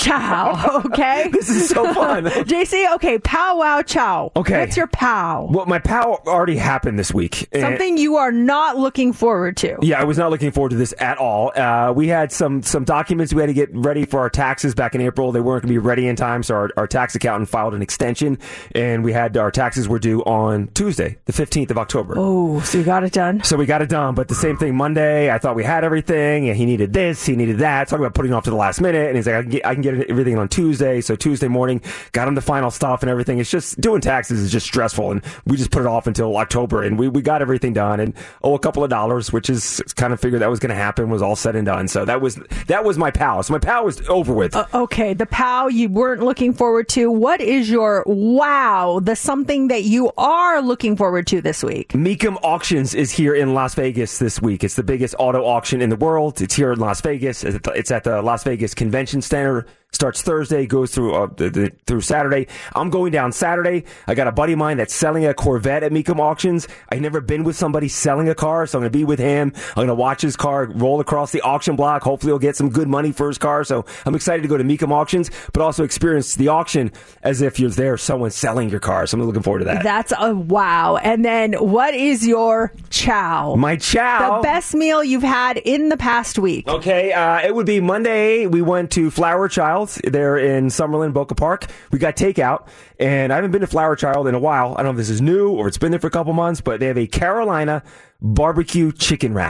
chow, okay? This is so fun. JC, okay, pow, wow, chow. Okay. What's your pow? Well, my pow already happened this week. Something you are not looking forward to. Yeah, I was not looking forward to this at all. We had some documents we had to get ready for our taxes back in April. They weren't going to be ready in time, so our tax accountant filed an extension, and we had our taxes were due on Tuesday, the 15th of October. Oh, so you got it done? So we got it done, but the same thing Monday, I thought we had everything, and he needed this, he needed that. Talking about putting it off to the last minute, and he's like, I can get everything on Tuesday. So Tuesday morning, got him the final stuff and everything. It's just, doing taxes is just stressful, and we just put it off until October, and we got everything done, and a couple of dollars, which is kind of figured that was going to happen, was all said and done. So that was my POW. So my POW was over with. Okay, the POW you weren't looking forward to. What is your wow, the something that you are looking forward to this week? Mecum Auctions is here in Las Vegas this week. It's the biggest auto auction in the world. It's here in Las Vegas. It's at the Las Vegas Convention Center. Starts Thursday, goes through Saturday. I'm going down Saturday. I got a buddy of mine that's selling a Corvette at Mecum Auctions. I've never been with somebody selling a car, so I'm going to be with him. I'm going to watch his car roll across the auction block. Hopefully he'll get some good money for his car. So I'm excited to go to Mecum Auctions, but also experience the auction as if you're there, someone selling your car. So I'm looking forward to that. That's a wow. And then what is your chow? My chow? The best meal you've had in the past week. Okay, it would be Monday. We went to Flower Child. They're in Summerlin, Boca Park. We got takeout, and I haven't been to Flower Child in a while. I don't know if this is new or it's been there for a couple months, but they have a Carolina barbecue chicken wrap.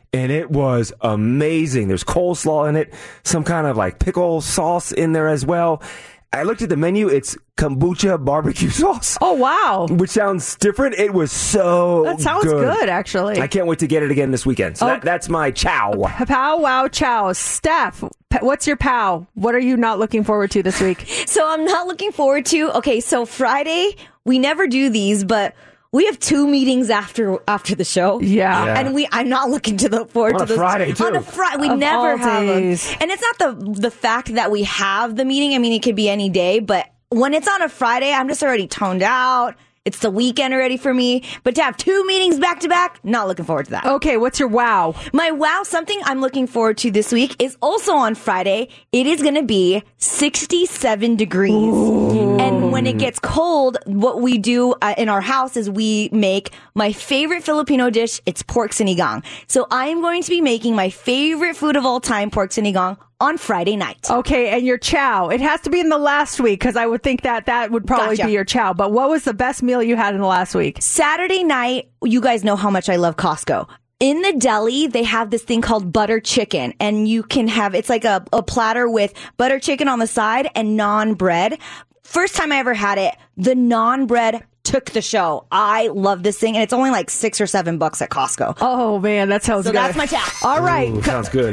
and it was amazing. There's coleslaw in it, some kind of like pickle sauce in there as well. I looked at the menu. It's kombucha barbecue sauce. Oh, wow. Which sounds different. It was so That sounds good, actually. I can't wait to get it again this weekend. So that's my chow. Pow, wow, chow. Steph, what's your pow? What are you not looking forward to this week? So I'm not looking forward to, okay, so Friday, we never do these, but we have 2 meetings after the show. Yeah. And I'm not looking forward On to a this. Friday, too. On a Friday. We Of never all have them. days. And it's not the fact that we have the meeting. I mean, it could be any day, but when it's on a Friday, I'm just already toned out. It's the weekend already for me. But to have 2 meetings back to back, not looking forward to that. Okay, what's your wow? My wow, something I'm looking forward to this week is also on Friday. It is going to be 67 degrees. Ooh. And when it gets cold, what we do in our house is we make my favorite Filipino dish. It's pork sinigang. So I am going to be making my favorite food of all time, pork sinigang, on Friday night. Okay, and your chow. It has to be in the last week because I would think that would probably be your chow. But what was the best meal you had in the last week? Saturday night, you guys know how much I love Costco. In the deli, they have this thing called butter chicken, and you can have, it's like a platter with butter chicken on the side and naan bread. First time I ever had it, the naan bread took the show. I love this thing, and it's only like $6 or $7 at Costco. Oh, man, that sounds so good. That's my chow. All right. Ooh, sounds good.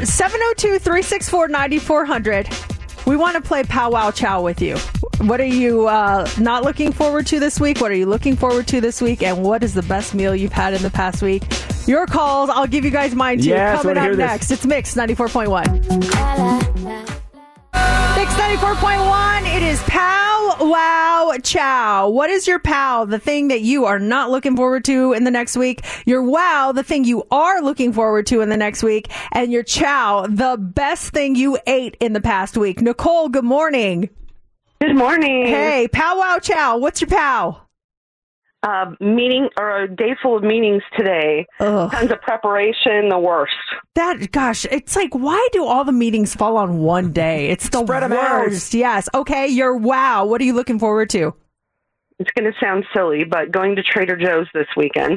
702-364-9400. We want to play Pow Wow Chow with you. What are you not looking forward to this week? What are you looking forward to this week? And what is the best meal you've had in the past week? Your calls. I'll give you guys mine, too. Yes, Coming up hear next. this. It's Mix 94.1. Mix 94.1. It is Pow Wow Chow. What is your pow, the thing that you are not looking forward to in the next week? Your wow, the thing you are looking forward to in the next week. And your chow, the best thing you ate in the past week. Nicole, good morning. Good morning. Hey, Pow Wow Chow. What's your pow? Meeting or a day full of meetings today. Ugh. Tons of preparation, the worst. Gosh, it's like, why do all the meetings fall on one day? It's the Spread 'em out. worst. Yes. Okay, your wow. What are you looking forward to? It's going to sound silly, but going to Trader Joe's this weekend.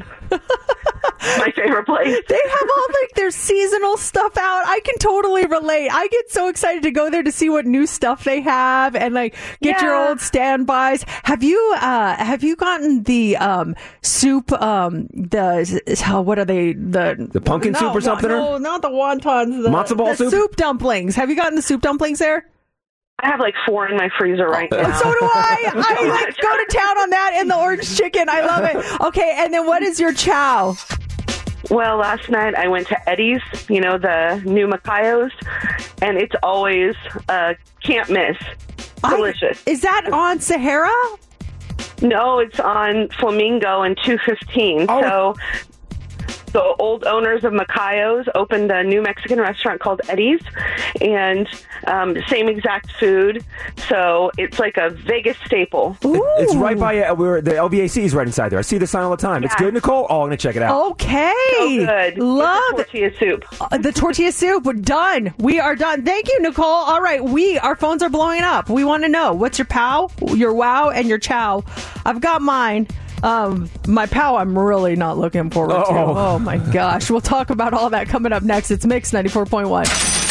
My favorite place. They have all like their seasonal stuff out. I can totally relate. I get so excited to go there to see what new stuff they have and like get your old standbys. Have you gotten the soup? What are they? The pumpkin soup or something? No, not the wontons. The Matzo ball soup? Soup dumplings. Have you gotten the soup dumplings there? I have like 4 in my freezer right now. So do I. I like go to town on that and the orange chicken. I love it. Okay, and then what is your chow? Well, last night I went to Eddie's, the new Macayos, and it's always can't miss. Delicious. Is that on Sahara? No, it's on Flamingo and 215. Oh. So the old owners of Macayos opened a new Mexican restaurant called Eddie's, and same exact food. So it's like a Vegas staple. It's right by the LVAC is right inside there. I see the sign all the time. It's good, Nicole. Oh, I'm gonna check it out. Okay, So good. love With the tortilla soup. The tortilla soup. We're done. We are done. Thank you, Nicole. All right, our phones are blowing up. We want to know what's your pow, your wow, and your chow. I've got mine. My pow, I'm really not looking forward to. Oh my gosh. We'll talk about all that coming up next. It's Mix 94.1.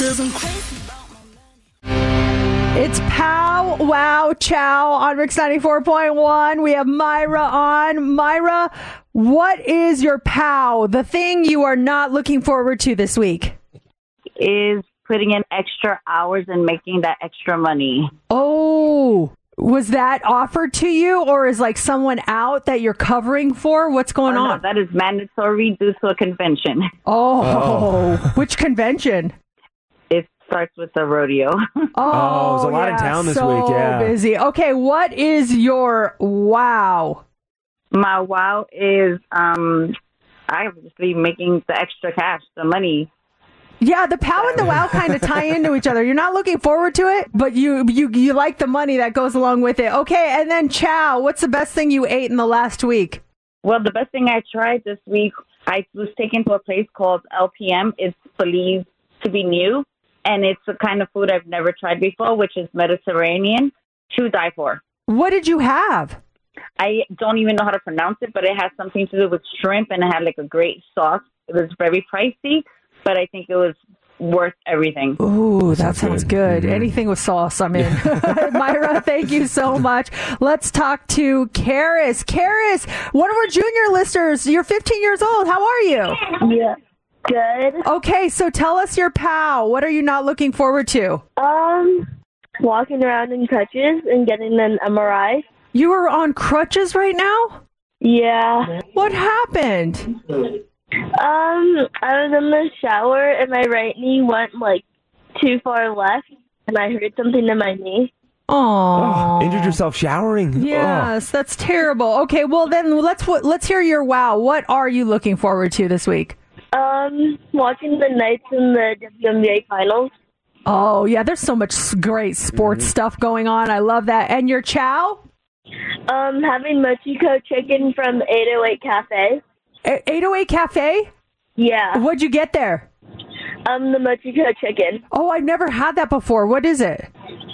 It's Pow Wow Chow on Mix 94.1. We have Myra on. Myra, what is your pow, the thing you are not looking forward to this week? Is putting in extra hours and making that extra money. Oh, was that offered to you, or is like someone out that you're covering for? What's going on? No, that is mandatory due to a convention. Oh. Which convention? It starts with the rodeo. Oh, there's a lot in town this so week. Yeah, busy. Okay, what is your wow? My wow is I have just be making the extra cash, the money. Yeah, the pow and the wow kind of tie into each other. You're not looking forward to it, but you like the money that goes along with it. Okay, and then chow. What's the best thing you ate in the last week? Well, the best thing I tried this week, I was taken to a place called LPM. It's believed to be new, and it's the kind of food I've never tried before, which is Mediterranean, to die for. What did you have? I don't even know how to pronounce it, but it has something to do with shrimp, and it had like a great sauce. It was very pricey. but I think it was worth everything. Ooh, that sounds good. Anything with sauce, I'm in. Myra, thank you so much. Let's talk to Karis. Karis, one of our junior listeners. You're 15 years old. How are you? Yeah. Good. Okay, so tell us your POW. What are you not looking forward to? Walking around in crutches and getting an MRI. You are on crutches right now? Yeah. What happened? I was in the shower and my right knee went too far left and I hurt something in my knee. Oh, injured yourself showering. Yes, that's terrible. Okay, well then let's hear your wow. What are you looking forward to this week? Watching the Knights in the WNBA finals. Oh yeah, there's so much great sports stuff going on. I love that. And your chow? Having Mochiko chicken from 808 Cafe. 808 Cafe? Yeah. What'd you get there? The Mochiko chicken. Oh, I've never had that before. What is it?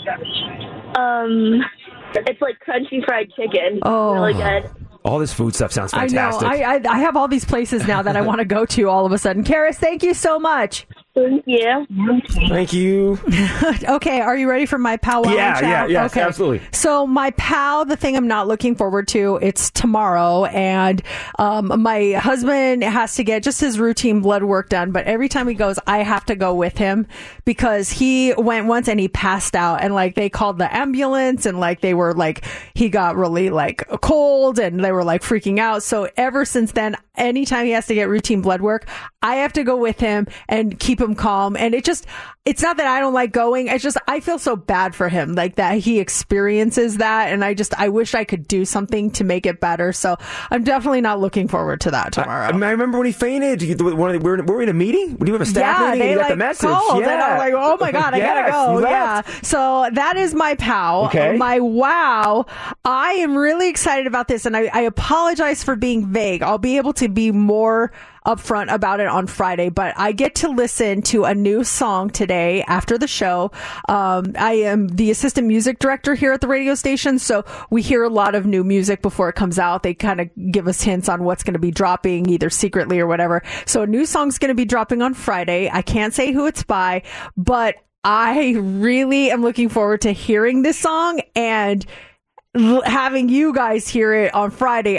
It's like crunchy fried chicken. Oh. Really good. All this food stuff sounds fantastic. I know. I have all these places now that I want to go to all of a sudden. Karis, thank you so much. Thank you. Thank you. Okay, are you ready for my POW? Yeah, okay. Absolutely. So my POW, the thing I'm not looking forward to, it's tomorrow, and my husband has to get just his routine blood work done, but every time he goes, I have to go with him because he went once and he passed out, and they called the ambulance, and they were he got really cold, and they were freaking out. So ever since then, anytime he has to get routine blood work, I have to go with him and keep him calm. And it's not that I don't like going. It's just, I feel so bad for him, that he experiences that. And I wish I could do something to make it better. So I'm definitely not looking forward to that tomorrow. I remember when he fainted. Were we in a meeting? Were you have a staff meeting? They and you got the message. Called, yeah. And I'm like, oh my God, I gotta go. Yeah. So that is my POW. Okay. My wow. I am really excited about this, and I apologize for being vague. I'll be able to be more upfront about it on Friday, but I get to listen to a new song today after the show. I am the assistant music director here at the radio station, so we hear a lot of new music before it comes out. They kind of give us hints on what's going to be dropping, either secretly or whatever. So a new song's going to be dropping on Friday. I can't say who it's by, but I really am looking forward to hearing this song and having you guys hear it on Friday.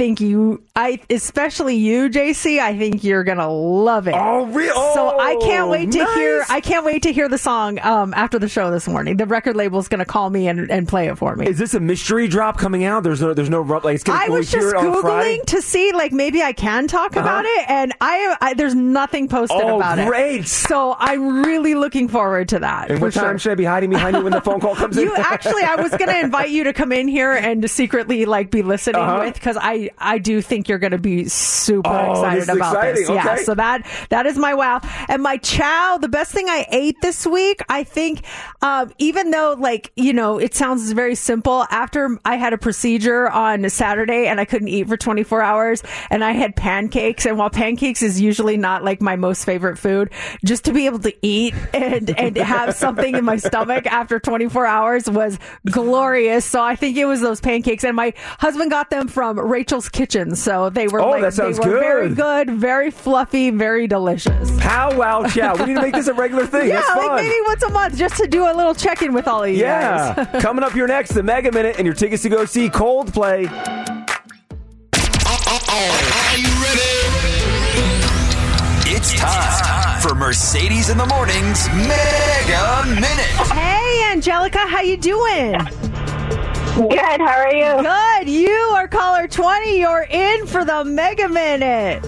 Especially you, JC, I think you're gonna love it. Oh, really? So I can't wait to nice. I can't wait to hear the song after the show this morning. The record label's gonna call me and play it for me. Is this a mystery drop coming out? There's no it's gonna. I was just Googling to see maybe I can talk about it, and I there's nothing posted about it. Great. So I'm really looking forward to that. And what time should I be hiding behind you when the phone call comes in? I was gonna invite you to come in here and to secretly be listening with, because I do think you're going to be super excited about this. Okay. Yeah, so that is my wow. And my chow, the best thing I ate this week, I think, even though it sounds very simple, after I had a procedure on Saturday and I couldn't eat for 24 hours and I had pancakes, and while pancakes is usually not my most favorite food, just to be able to eat and have something in my stomach after 24 hours was glorious. So I think it was those pancakes, and my husband got them from Rachel's Kitchen, so they were that sounds good. Very good, very fluffy, very delicious. Pow wow chow. We need to make this a regular thing. Yeah, that's fun. maybe once a month, just to do a little check-in with all of you guys. Coming up here next, the Mega Minute, and your tickets to go see Coldplay. Are you ready? It's time for Mercedes in the Morning's Mega Minute. Hey, Angelica, how you doing? Good, how are you? Good. You are caller 20. You're in for the Mega Minute.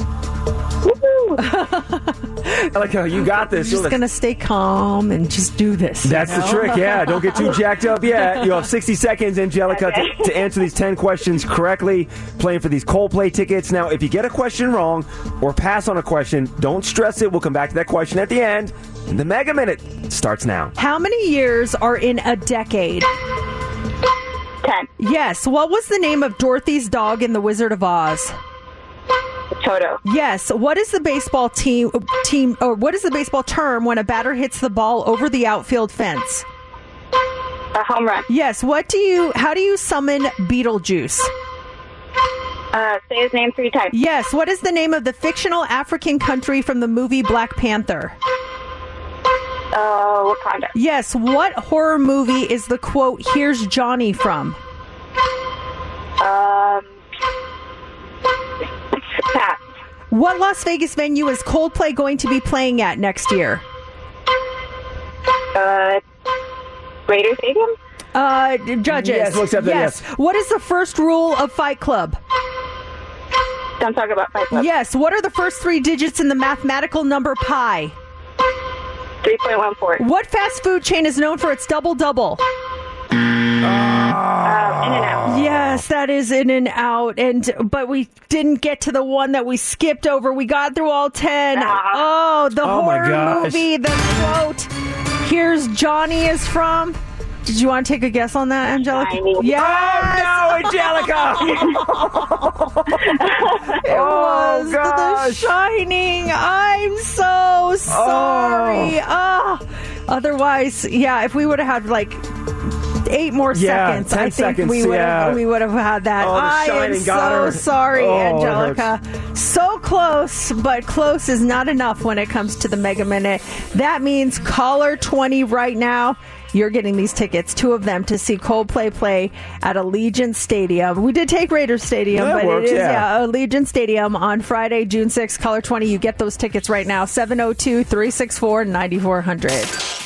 I like how you got this. You're just going to stay calm and just do this. That's the trick, yeah. Don't get too jacked up yet. You have 60 seconds, Angelica, to answer these 10 questions correctly, playing for these Coldplay tickets. Now, if you get a question wrong or pass on a question, don't stress it. We'll come back to that question at the end. And the Mega Minute starts now. How many years are in a decade? 10. Yes. What was the name of Dorothy's dog in The Wizard of Oz? Toto. Yes. What is the baseball team or what is the baseball term when a batter hits the ball over the outfield fence? A home run. Yes. How do you summon Beetlejuice? Say his name 3 times. Yes. What is the name of the fictional African country from the movie Black Panther? Wakanda. Yes. What horror movie is the quote, "Here's Johnny" from? Pass. What Las Vegas venue is Coldplay going to be playing at next year? Raider Stadium? Judges. Yes, we'll accept that, yes. What is the first rule of Fight Club? Don't talk about Fight Club. Yes. What are the first 3 digits in the mathematical number pi? 3.14. What fast food chain is known for its double-double? In-N-Out. Yes, that is In-N-Out. But we didn't get to the one that we skipped over. We got through all 10. The horror movie, the quote, "Here's Johnny" is from. Did you want to take a guess on that, Angelica? Yes. Oh, no, Angelica! It was The Shining. I'm so sorry. Otherwise, if we would have had like 8 more seconds, 10 I think seconds, we would have had that. Oh, The I am Shining got so her. sorry, Oh, Angelica. So close, but close is not enough when it comes to the Mega Minute. That means caller 20 right now. You're getting these tickets, 2 of them, to see Coldplay play at Allegiant Stadium. We did take Raiders Stadium, That but works, it is yeah. Allegiant Stadium on Friday, June 6th. Caller 20, you get those tickets right now. 702-364-9400.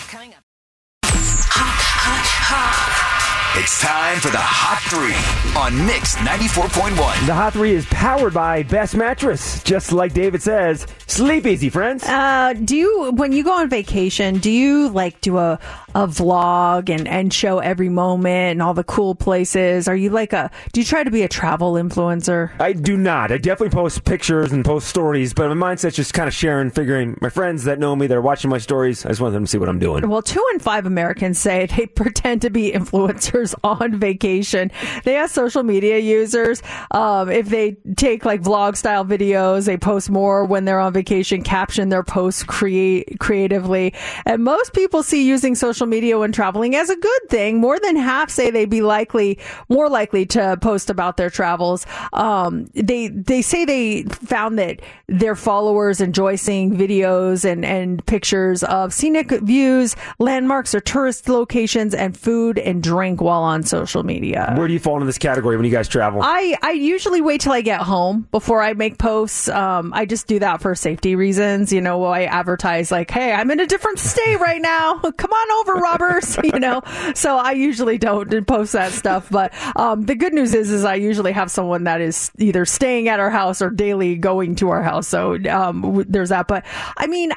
It's time for the Hot 3 on Mix 94.1. The Hot 3 is powered by Best Mattress. Just like David says, sleep easy, friends. When you go on vacation, do you do a vlog and show every moment and all the cool places? Are you do you try to be a travel influencer? I do not. I definitely post pictures and post stories, but my mindset's just kind of sharing, figuring my friends that know me, they're watching my stories. I just want them to see what I'm doing. Well, 2 in 5 Americans say they pretend to be influencers on vacation. They ask social media users if they take vlog style videos, they post more when they're on vacation, caption their posts creatively. And most people see using social media when traveling as a good thing. More than half say they'd be more likely to post about their travels. They say they found that their followers enjoy seeing videos and pictures of scenic views, landmarks or tourist locations, and food and drink while on social media. Where do you fall into this category when you guys travel? I usually wait till I get home before I make posts. I just do that for safety reasons. I advertise hey, I'm in a different state right now. Come on over, Robbers. So I usually don't post that stuff. But the good news is I usually have someone that is either staying at our house or daily going to our house. So there's that. But I mean,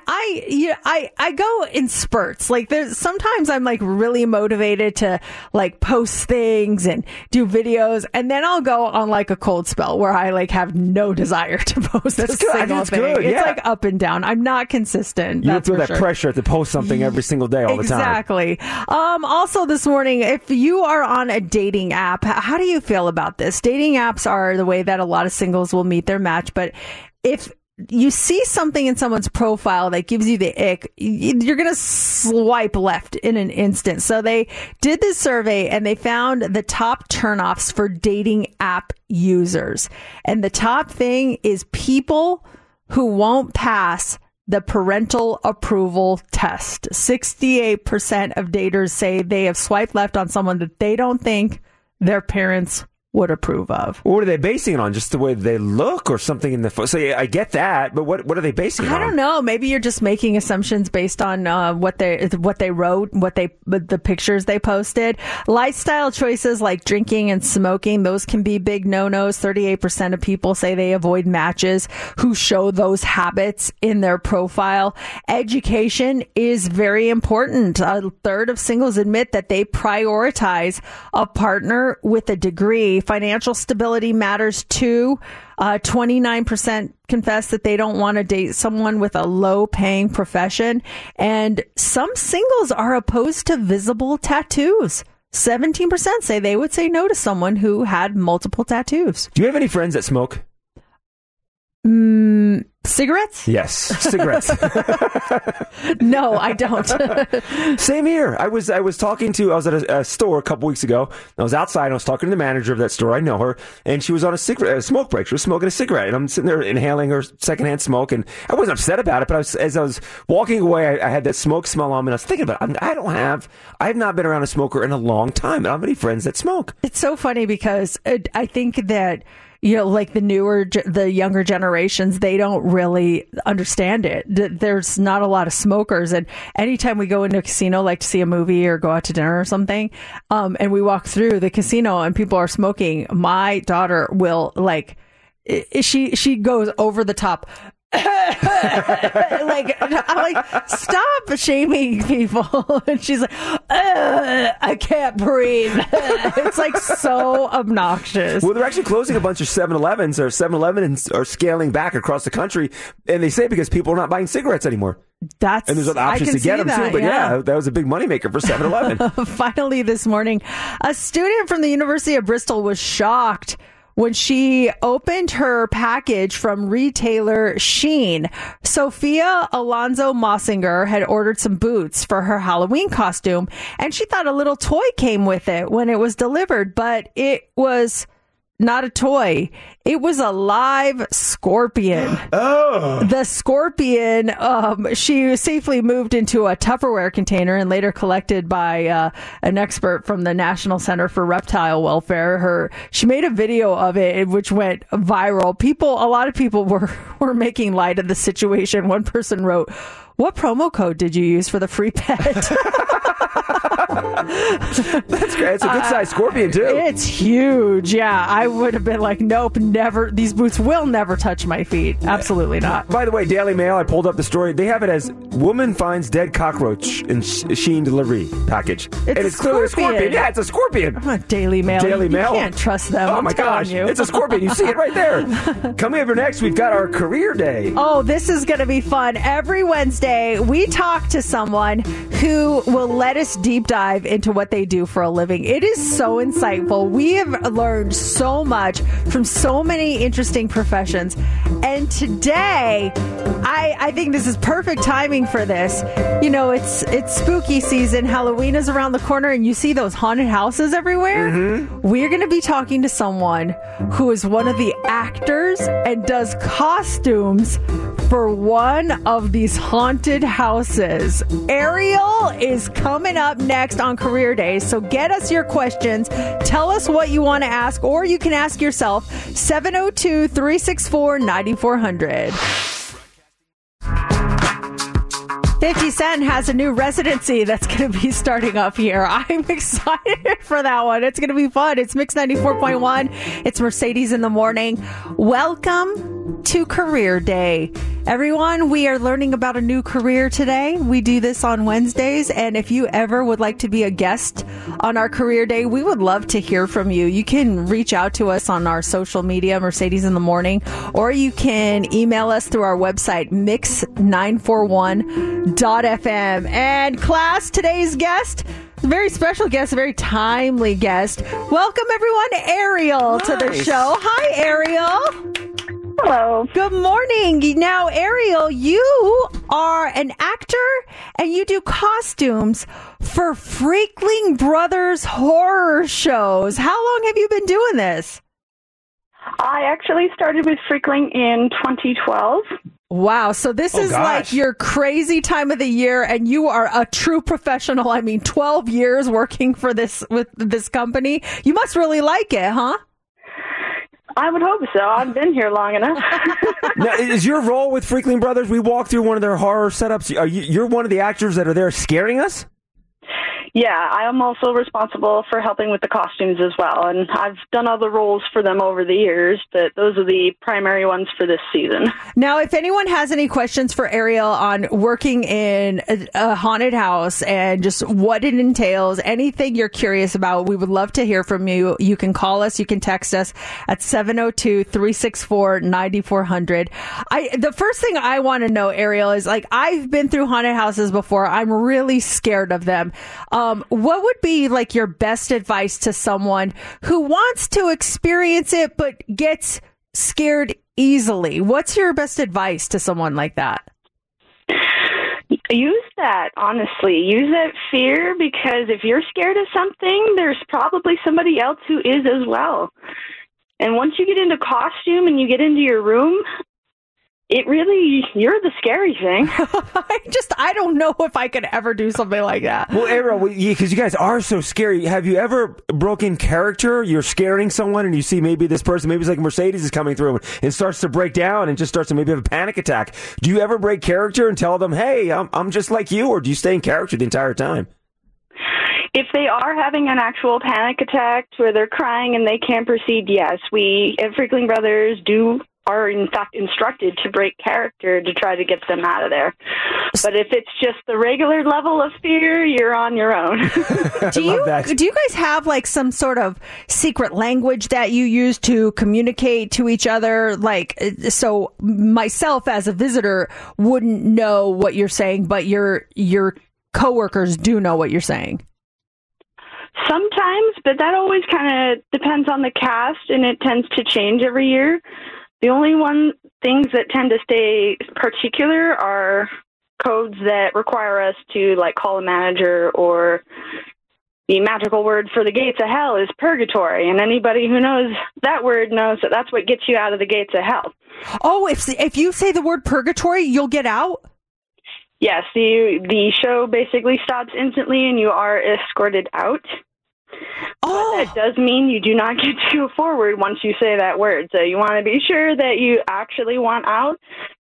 I go in spurts. Sometimes I'm really motivated to post things and do videos, and then I'll go on a cold spell where I have no desire to post That's a good. single thing. Good. It's Yeah. up and down. I'm not consistent. You don't That's feel for that sure. pressure to post something every single day all the time. Exactly. Also this morning, if you are on a dating app, how do you feel about this? Dating apps are the way that a lot of singles will meet their match, but if you see something in someone's profile that gives you the ick, you're going to swipe left in an instant. So they did this survey and they found the top turnoffs for dating app users. And the top thing is people who won't pass the parental approval test. 68% of daters say they have swiped left on someone that they don't think their parents would approve of. What are they basing it on? Just the way they look or something in the photo? So I get that, but what are they basing it on? I don't know. Maybe you're just making assumptions based on what they wrote, the pictures they posted. Lifestyle choices like drinking and smoking, those can be big no-nos. 38% of people say they avoid matches who show those habits in their profile. Education is very important. A third of singles admit that they prioritize a partner with a degree. Financial stability matters too. 29% confess that they don't want to date someone with a low-paying profession. And some singles are opposed to visible tattoos. 17% say they would say no to someone who had multiple tattoos. Do you have any friends that smoke? Cigarettes? Yes, cigarettes. No, I don't. Same here. I was at a store a couple weeks ago. I was outside. And I was talking to the manager of that store. I know her, and she was on a smoke break. She was smoking a cigarette, and I'm sitting there inhaling her secondhand smoke. And I wasn't upset about it, but as I was walking away, I had that smoke smell on me. And I was thinking about it. I have not been around a smoker in a long time. I don't have any friends that smoke. It's so funny because I think that, like the younger generations, they don't really understand it. There's not a lot of smokers. And anytime we go into a casino, like to see a movie or go out to dinner or something, and we walk through the casino and people are smoking, my daughter will she goes over the top. I'm like, stop shaming people. And she's like, I can't breathe. It's like so obnoxious. Well, they're actually closing a bunch of 7-Elevens, or 7-Eleven are scaling back across the country, and they say because people are not buying cigarettes anymore. And there's other options to get them too, but that was a big moneymaker for 7-Eleven. Finally this morning, a student from the University of Bristol was shocked when she opened her package from retailer Shein. Sophia Alonso Mossinger had ordered some boots for her Halloween costume, and she thought a little toy came with it when it was delivered, but it was not a toy. It was a live scorpion. Oh. The scorpion, she safely moved into a Tupperware container and later collected by an expert from the National Center for Reptile Welfare. She made a video of it, which went viral. A lot of people were making light of the situation. One person wrote, "What promo code did you use for the free pet?" That's great. It's a good sized scorpion too. It's huge. Yeah, I would have been like, nope, never. These boots will never touch my feet. Absolutely not. By the way, Daily Mail, I pulled up the story. They have it as woman finds dead cockroach in Shein delivery package. It's clearly a scorpion. Yeah, it's a scorpion. Daily Mail. Daily Mail. You can't trust them. Oh my gosh. It's a scorpion. You see it right there. Coming up next, we've got our career day. Oh, this is going to be fun. Every Wednesday, we talk to someone who will let us deep dive into what they do for a living. It is so insightful. We have learned so much from so many interesting professions. And today, I think this is perfect timing for this. You know, it's spooky season. Halloween is around the corner, and you see those haunted houses everywhere. Mm-hmm. We're going to be talking to someone who is one of the actors and does costumes for one of these haunted houses. Ariel is coming up next on Career Day, so get us your questions. Tell us what you want to ask, or you can ask yourself. 702-364-9400. 50 Cent has a new residency that's going to be starting up here. I'm excited for that one. It's going to be fun. It's Mix 94.1. It's Mercedes in the Morning. Welcome to Career Day. Everyone, we are learning about a new career today. We do this on Wednesdays, and if you ever would like to be a guest on our Career Day, we would love to hear from you. You can reach out to us on our social media, Mercedes in the Morning, or you can email us through our website, mix941.fm. And class, today's guest, a very special guest, a very timely guest. Welcome, everyone, Ariel, to the show. Hi, Ariel. Hello. Good morning. Now, Ariel, you are an actor and you do costumes for Freakling Brothers horror shows. How long have you been doing this? I actually started with Freakling in 2012. Wow. So this is like your crazy time of the year, and you are a true professional. I mean, 12 years working for this with this company. You must really like it, huh? I would hope so. I've been here long enough. Now, is your role with Freakling Brothers, we walked through one of their horror setups. You're one of the actors that are there scaring us? Yeah, I am also responsible for helping with the costumes as well. And I've done other roles for them over the years, but those are the primary ones for this season. Now, if anyone has any questions for Ariel on working in a haunted house and just what it entails, anything you're curious about, we would love to hear from you. You can call us. You can text us at 702-364-9400. The first thing I want to know, Ariel, is like, I've been through haunted houses before. I'm really scared of them. What would be like your best advice to someone who wants to experience it but gets scared easily. What's your best advice to someone like that? Use that, honestly. Use that fear, because if you're scared of something, there's probably somebody else who is as well. And once you get into costume and you get into your room, you're the scary thing. I don't know if I could ever do something like that. Well, Ariel, because you guys are so scary, have you ever broken character? You're scaring someone and you see maybe this person, maybe it's like Mercedes is coming through and starts to break down and just starts to maybe have a panic attack. Do you ever break character and tell them, hey, I'm just like you, or do you stay in character the entire time? If they are having an actual panic attack where they're crying and they can't proceed, yes, we at Freakling Brothers are in fact instructed to break character to try to get them out of there. But if it's just the regular level of fear, you're on your own. Do you guys have like some sort of secret language that you use to communicate to each other? Like, so myself as a visitor wouldn't know what you're saying, but your coworkers do know what you're saying. Sometimes, but that always kind of depends on the cast, and it tends to change every year. The only things that tend to stay particular are codes that require us to like call a manager, or the magical word for the gates of hell is purgatory, and anybody who knows that word knows that that's what gets you out of the gates of hell. Oh, if you say the word purgatory, you'll get out? Yes, the show basically stops instantly and you are escorted out. Oh. But that does mean you do not get to go forward once you say that word. So you want to be sure that you actually want out.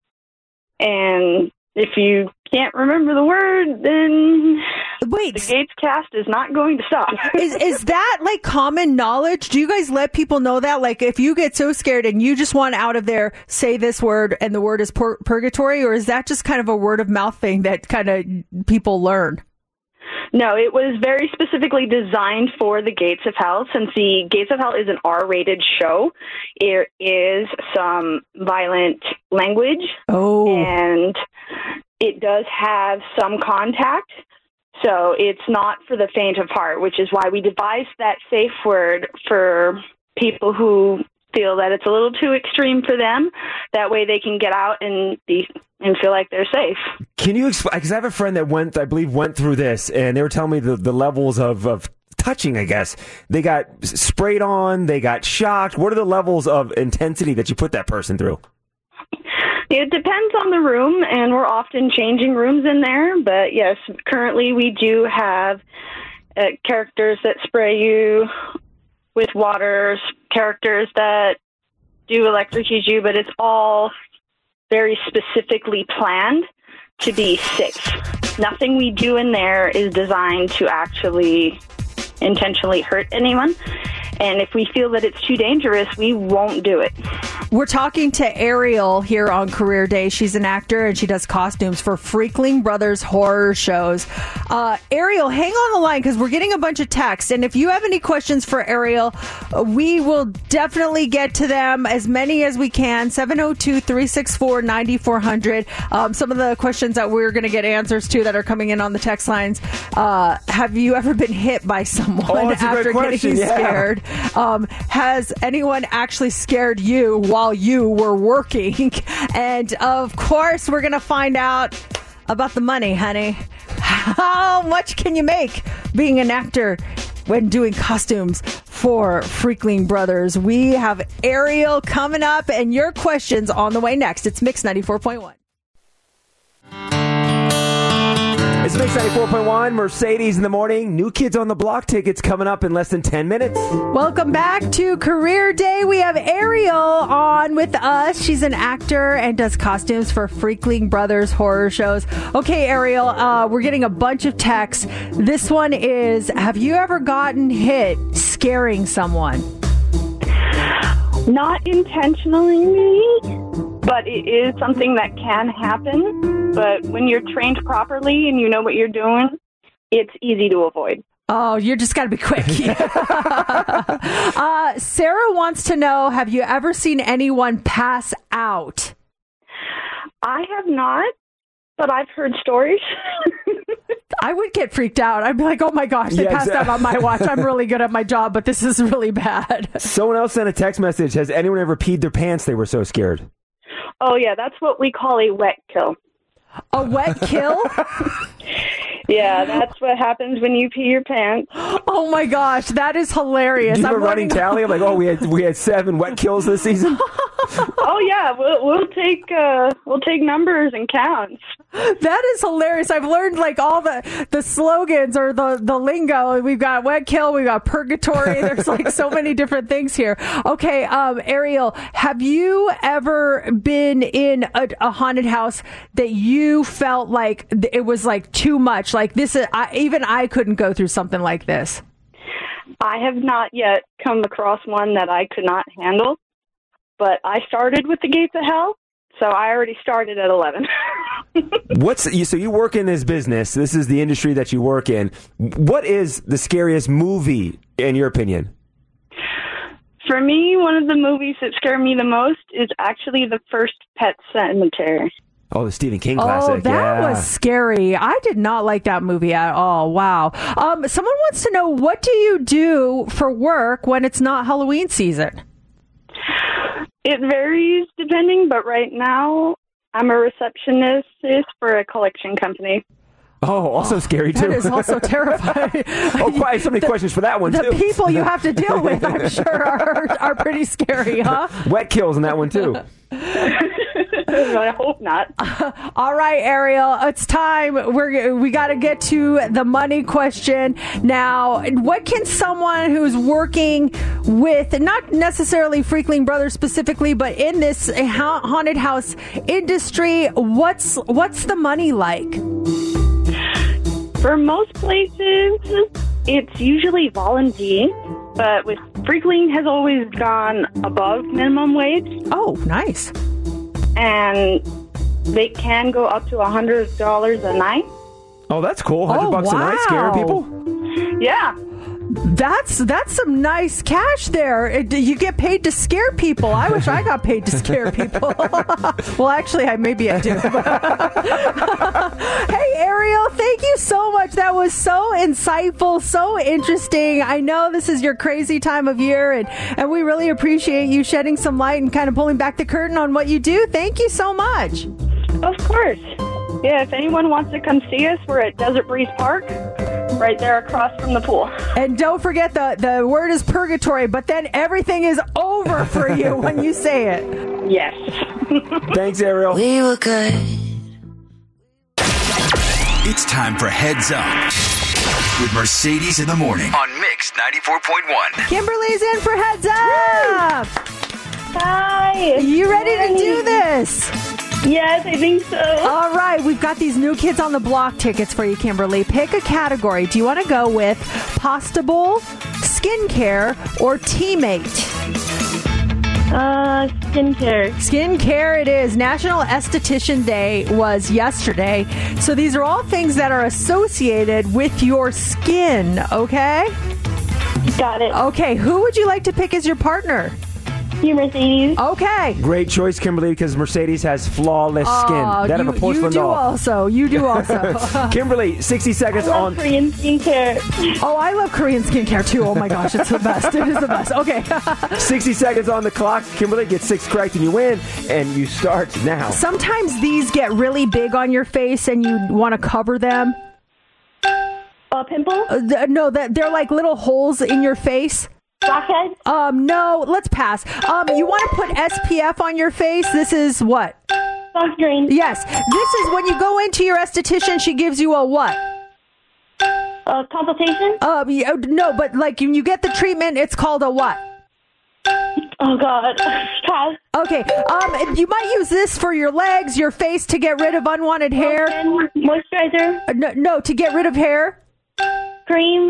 And if you can't remember the word, then the Gates cast is not going to stop. Is that like common knowledge? Do you guys let people know that? Like if you get so scared and you just want out of there, say this word and the word is purgatory? Or is that just kind of a word of mouth thing that kind of people learn? No, it was very specifically designed for the Gates of Hell. Since the Gates of Hell is an R-rated show, there is some violent language. Oh. And it does have some contact. So it's not for the faint of heart, which is why we devised that safe word for people who feel that it's a little too extreme for them. That way they can get out and feel like they're safe. Can you explain? Because I have a friend that went through this, and they were telling me the levels of touching, I guess. They got sprayed on, they got shocked. What are the levels of intensity that you put that person through? It depends on the room, and we're often changing rooms in there. But yes, currently we do have characters that spray you with water, characters that do electrocute you, but it's all very specifically planned to be safe. Nothing we do in there is designed to actually intentionally hurt anyone. And if we feel that it's too dangerous, we won't do it. We're talking to Ariel here on Career Day. She's an actor and she does costumes for Freakling Brothers horror shows. Ariel, hang on the line because we're getting a bunch of texts. And if you have any questions for Ariel, we will definitely get to them, as many as we can. 702-364-9400. Some of the questions that we're going to get answers to that are coming in on the text lines. Have you ever been hit by someone after getting scared? Has anyone actually scared you while you were working? And of course, we're going to find out about the money, honey. How much can you make being an actor when doing costumes for Freakling Brothers? We have Ariel coming up and your questions on the way next. It's Mix 94.1. It's Mix 94.1, Mercedes in the morning. New Kids on the Block tickets coming up in less than 10 minutes. Welcome back to Career Day. We have Ariel on with us. She's an actor and does costumes for Freakling Brothers horror shows. Okay, Ariel, we're getting a bunch of texts. This one is, have you ever gotten hit scaring someone? Not intentionally, but it is something that can happen. But when you're trained properly and you know what you're doing, it's easy to avoid. Oh, you just got to be quick. Sarah wants to know, have you ever seen anyone pass out? I have not, but I've heard stories. I would get freaked out. I'd be like, oh my gosh, they passed out on my watch. I'm really good at my job, but this is really bad. Someone else sent a text message. Has anyone ever peed their pants? They were so scared. Oh, yeah, that's what we call a wet kill. A wet kill? Yeah, that's what happens when you pee your pants. Oh my gosh, that is hilarious. Do you have a running tally? I'm like, oh, we had 7 wet kills this season. Oh yeah, we'll take numbers and counts. That is hilarious. I've learned like all the slogans or the lingo. We've got wet kill, we've got purgatory. There's like so many different things here. Okay, Ariel, have you ever been in a haunted house that you felt like it was like too much? Like this is even I couldn't go through something like this. I have not yet come across one that I could not handle, but I started with the Gates of Hell, so I already started at 11. So you work in this business. This is the industry that you work in. What is the scariest movie, in your opinion? For me, one of the movies that scare me the most is actually the first Pet Sematary. Oh, the Stephen King classic. Oh, that was scary. I did not like that movie at all. Wow. Someone wants to know, what do you do for work when it's not Halloween season? It varies depending, but right now I'm a receptionist for a collection company. Oh, also scary too. That is also terrifying. I have so many questions for that one too. The people you have to deal with, I'm sure, are pretty scary, huh? Wet kills in that one too. I hope not. All right, Ariel, it's time. We got to get to the money question. Now, what can someone who's working with, not necessarily Freakling Brothers specifically, but in this haunted house industry, what's the money like? For most places, it's usually volunteer, but with Freakling has always gone above minimum wage. Oh, nice. And they can go up to $100 a night. Oh, that's cool. $100 a night, scaring people? Yeah. That's some nice cash there. You get paid to scare people. I wish I got paid to scare people. Well, actually, maybe I do. Hey, Ariel, thank you so much. That was so insightful, so interesting. I know this is your crazy time of year, and we really appreciate you shedding some light and kind of pulling back the curtain on what you do. Thank you so much. Of course. Yeah, if anyone wants to come see us, we're at Desert Breeze Park, right there across from the pool. And don't forget, the word is purgatory, but then everything is over for you when you say it. Yes. Thanks, Ariel. We were good. It's time for Heads Up with Mercedes in the Morning on Mix 94.1. Kimberly's in for Heads Up. Hi. You ready to do this? Yes, I think so. All right, we've got these New Kids on the Block tickets for you, Kimberly. Pick a category. Do you want to go with Pasta Bowl, skincare, or teammate? Skincare. Skincare it is. National Esthetician Day was yesterday. So these are all things that are associated with your skin, okay? Got it. Okay, who would you like to pick as your partner? You, Mercedes. Okay. Great choice, Kimberly, because Mercedes has flawless skin. That of a porcelain doll. You do also. Kimberly, 60 seconds on Korean skincare. Oh, I love Korean skincare too. Oh my gosh, it's the best. It is the best. Okay. 60 seconds on the clock. Kimberly gets 6 correct and you win, and you start now. Sometimes these get really big on your face and you want to cover them. Pimples? No, they're like little holes in your face. Blackhead? No, let's pass. You want to put SPF on your face? This is what? Sunscreen. Yes. This is when you go into your esthetician, she gives you a what? Consultation? No, but like when you get the treatment, it's called a what? Oh, God. Pass. Okay. You might use this for your legs, your face to get rid of unwanted hair. Moisturizer? No, to get rid of hair. Cream?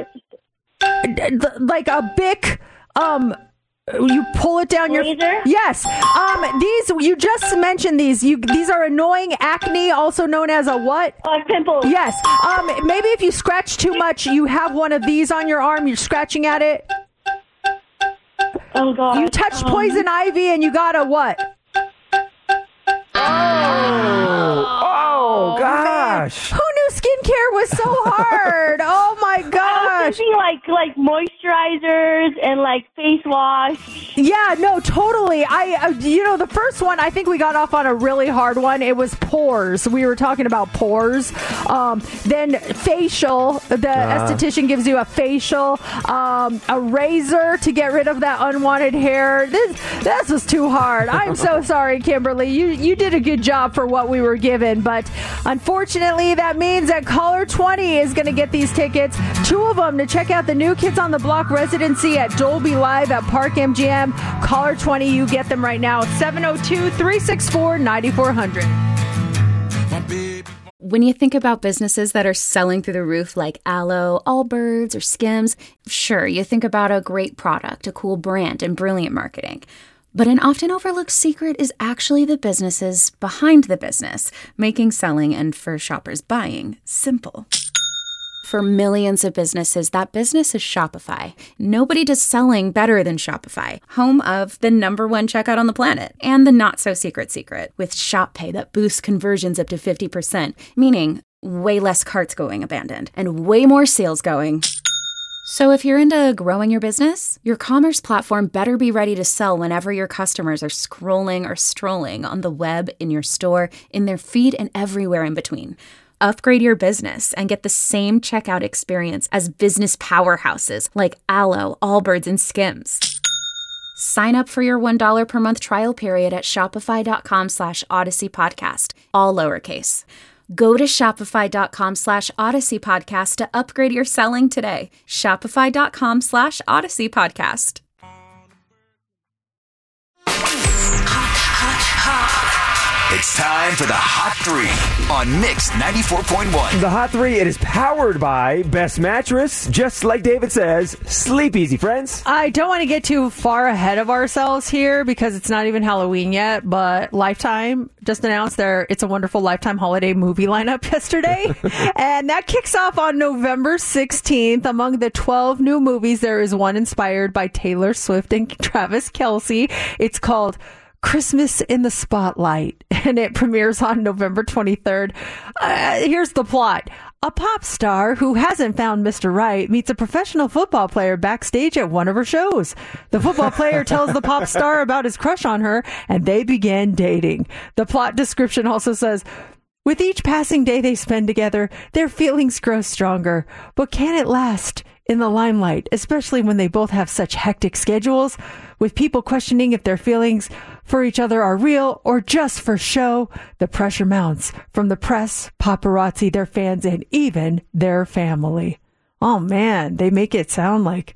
Like a Bic, you pull it down your... Laser? Yes. These, you just mentioned these. These are annoying acne, also known as a what? Pimples. Yes. Maybe if you scratch too much, you have one of these on your arm, you're scratching at it. Oh, God. You touched poison ivy and you got a what? Oh, gosh. Who knew skincare was so hard. Oh my gosh. I was thinking like moisturizers and like face wash. Yeah, no, totally. The first one, I think we got off on a really hard one. It was pores. We were talking about pores. Then facial. The esthetician gives you a facial, a razor to get rid of that unwanted hair. This was too hard. I'm so sorry, Kimberly. You did a good job for what we were given, but unfortunately, that means that Caller 20 is going to get these tickets. 2 of them to check out the New Kids on the Block residency at Dolby Live at Park MGM. Caller 20, you get them right now. 702-364-9400. When you think about businesses that are selling through the roof like Aloe, Allbirds, or Skims, sure, you think about a great product, a cool brand, and brilliant marketing. But an often overlooked secret is actually the businesses behind the business, making selling and, for shoppers, buying simple. For millions of businesses, that business is Shopify. Nobody does selling better than Shopify, home of the #1 checkout on the planet, and the not-so-secret secret, with Shop Pay that boosts conversions up to 50%, meaning way less carts going abandoned, and way more sales going. So if you're into growing your business, your commerce platform better be ready to sell whenever your customers are scrolling or strolling on the web, in your store, in their feed, and everywhere in between. Upgrade your business and get the same checkout experience as business powerhouses like Aloe, Allbirds, and Skims. Sign up for your $1 per month trial period at shopify.com/Odyssey Podcast, all lowercase. Go to shopify.com/Odyssey Podcast to upgrade your selling today. Shopify.com/Odyssey Podcast. It's time for the Hot 3 on Mix 94.1. The Hot 3, it is powered by Best Mattress. Just like David says, sleep easy, friends. I don't want to get too far ahead of ourselves here because it's not even Halloween yet, but Lifetime just announced their It's a Wonderful Lifetime holiday movie lineup yesterday. And that kicks off on November 16th. Among the 12 new movies, there is one inspired by Taylor Swift and Travis Kelce. It's called Christmas in the Spotlight, and it premieres on November 23rd. Here's the plot. A pop star who hasn't found Mr. Right meets a professional football player backstage at one of her shows. The football player tells the pop star about his crush on her, and they begin dating. The plot description also says, with each passing day they spend together, their feelings grow stronger. But can it last in the limelight, especially when they both have such hectic schedules? With people questioning if their feelings for each other are real or just for show, the pressure mounts from the press, paparazzi, their fans, and even their family. Oh man, they make it sound like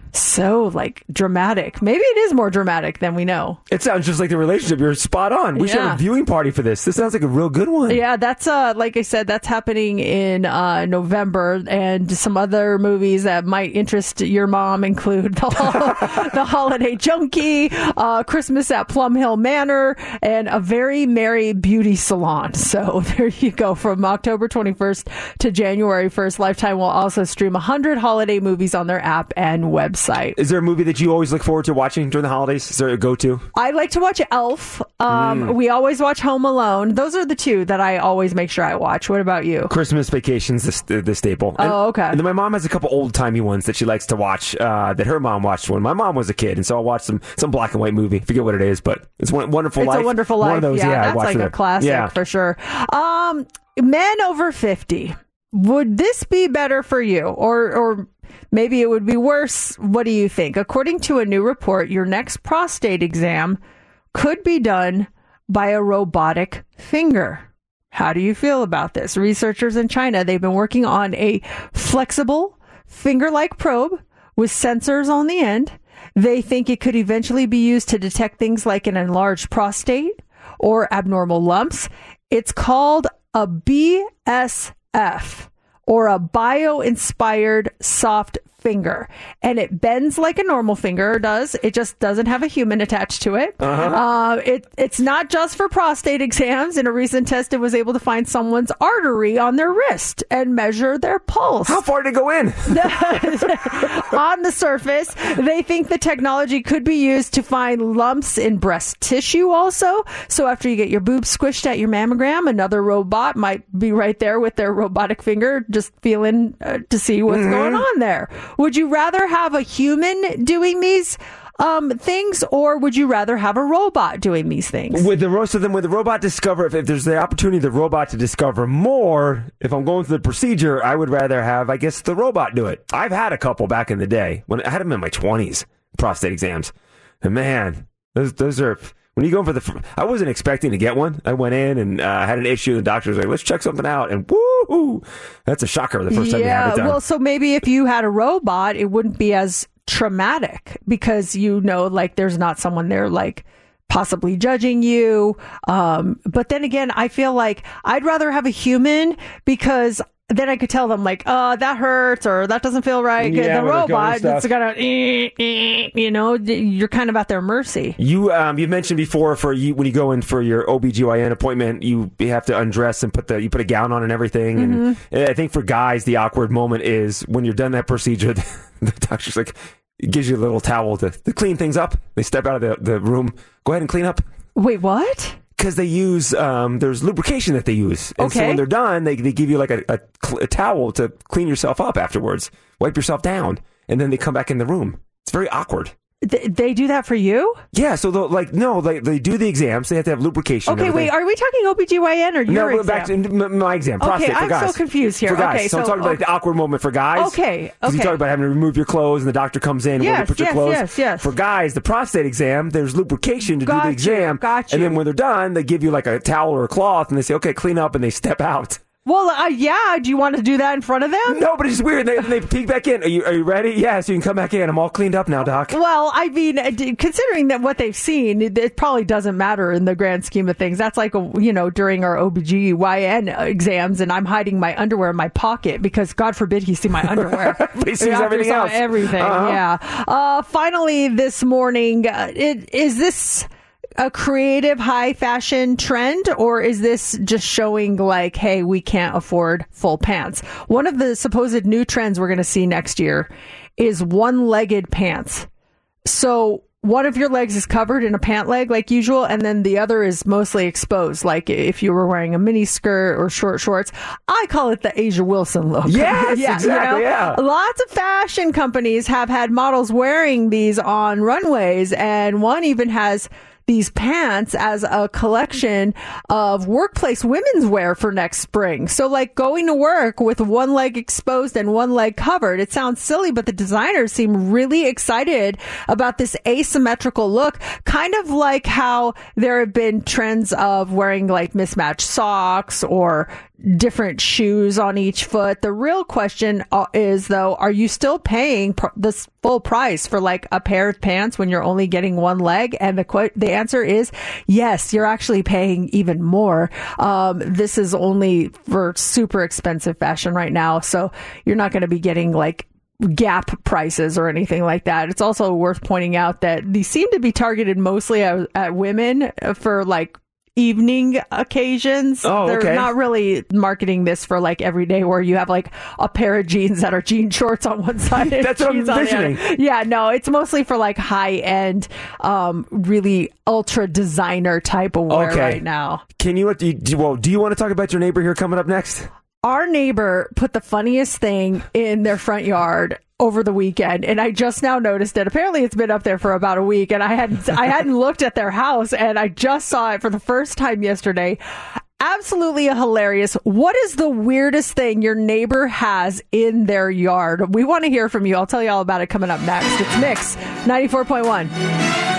so dramatic. Maybe it is more dramatic than we know. It sounds just like the relationship. You're spot on. We should have a viewing party for this. This sounds like a real good one. Yeah, that's like I said, that's happening in November, and some other movies that might interest your mom include The Holiday Junkie, Christmas at Plum Hill Manor, and A Very Merry Beauty Salon. So there you go. From October 21st to January 1st, Lifetime will also stream 100 holiday movies on their app and website. Is there a movie that you always look forward to watching during the holidays? Is there a go-to? I like to watch Elf. We always watch Home Alone. Those are the two that I always make sure I watch. What about you? Christmas Vacation's the staple. Okay. And then my mom has a couple old-timey ones that she likes to watch that her mom watched when my mom was a kid. And so I'll watch some black and white movie. I forget what it is, but it's Wonderful Life. It's a Wonderful Life. One of those, that's like a classic for sure. Men over 50. Would this be better for you? Or maybe it would be worse. What do you think? According to a new report, your next prostate exam could be done by a robotic finger. How do you feel about this? Researchers in China, they've been working on a flexible finger-like probe with sensors on the end. They think it could eventually be used to detect things like an enlarged prostate or abnormal lumps. It's called a BSF, or a bio-inspired soft finger, and it bends like a normal finger does. It just doesn't have a human attached to it. It's not just for prostate exams. In a recent test, it was able to find someone's artery on their wrist and measure their pulse. How far did it go in? On the surface, they think the technology could be used to find lumps in breast tissue also. So after you get your boobs squished at your mammogram, another robot might be right there with their robotic finger just feeling to see what's going on there. Would you rather have a human doing these things, or would you rather have a robot doing these things? With the robot discover, if there's the opportunity the robot to discover more, if I'm going through the procedure, I would rather have, I guess, the robot do it. I've had a couple back in the day when I had them in my 20s, prostate exams, and man, those are. When you go for I wasn't expecting to get one. I went in and had an issue. The doctor was like, let's check something out. And woo, that's a shocker the first time you have it done. Well, so maybe if you had a robot, it wouldn't be as traumatic because like there's not someone there like possibly judging you. But then again, I feel like I'd rather have a human because then I could tell them like, that hurts or that doesn't feel right. Yeah, the robot, it's gonna, you're kind of at their mercy. You mentioned before when you go in for your OBGYN appointment, you have to undress and put a gown on and everything. And I think for guys, the awkward moment is when you're done that procedure, the doctor's like, gives you a little towel to clean things up. They step out of the room. Go ahead and clean up. Wait, what? Because they use, there's lubrication that they use. And so when they're done, they give you like a towel to clean yourself up afterwards. Wipe yourself down. And then they come back in the room. It's very awkward. They do that for you? Yeah, so they do the exams. They have to have lubrication. Okay, wait, are we talking OBGYN or your exam? No, back to my exam, prostate for guys. I'm so confused here. For guys. Okay, so I'm talking about the awkward moment for guys. Okay. You talk about having to remove your clothes and the doctor comes in and where you put your clothes. Yes. For guys, the prostate exam, there's lubrication to do the exam. Got you. And then when they're done, they give you like a towel or a cloth and they say, okay, clean up, and they step out. Well, do you want to do that in front of them? No, but it's weird. They peek back in. Are you ready? Yes, you can come back in. I'm all cleaned up now, Doc. Well, I mean, considering that what they've seen, it probably doesn't matter in the grand scheme of things. That's like, during our OBGYN exams, and I'm hiding my underwear in my pocket because, God forbid, he see my underwear. He sees everything else. Everything, yeah. Finally, this morning, is this a creative high fashion trend, or is this just showing like, hey, we can't afford full pants? One of the supposed new trends we're going to see next year is one-legged pants. So one of your legs is covered in a pant leg like usual, and then the other is mostly exposed, like if you were wearing a mini skirt or short shorts. I call it the Asia Wilson look. Yes, exactly, yeah. Lots of fashion companies have had models wearing these on runways, and one even has these pants as a collection of workplace women's wear for next spring. So like going to work with one leg exposed and one leg covered. It sounds silly, but the designers seem really excited about this asymmetrical look, kind of like how there have been trends of wearing like mismatched socks or different shoes on each foot. The real question is, though, are you still paying this full price for like a pair of pants when you're only getting one leg? And the answer is yes, you're actually paying even more. This is only for super expensive fashion right now, so you're not going to be getting like Gap prices or anything like that. It's also worth pointing out that these seem to be targeted mostly at women for like evening occasions. Oh, okay. They're not really marketing this for like every day where you have like a pair of jeans that are jean shorts on one side. That's what I'm envisioning. Yeah, no, it's mostly for like high end, really ultra designer type of wear right now. Do you want to talk about your neighbor here coming up next? Our neighbor put the funniest thing in their front yard over the weekend, and I just now noticed it. Apparently it's been up there for about a week, and I hadn't looked at their house, and I just saw it for the first time yesterday. Absolutely hilarious. What is the weirdest thing your neighbor has in their yard? We want to hear from you. I'll tell you all about it coming up next. It's Mix 94.1.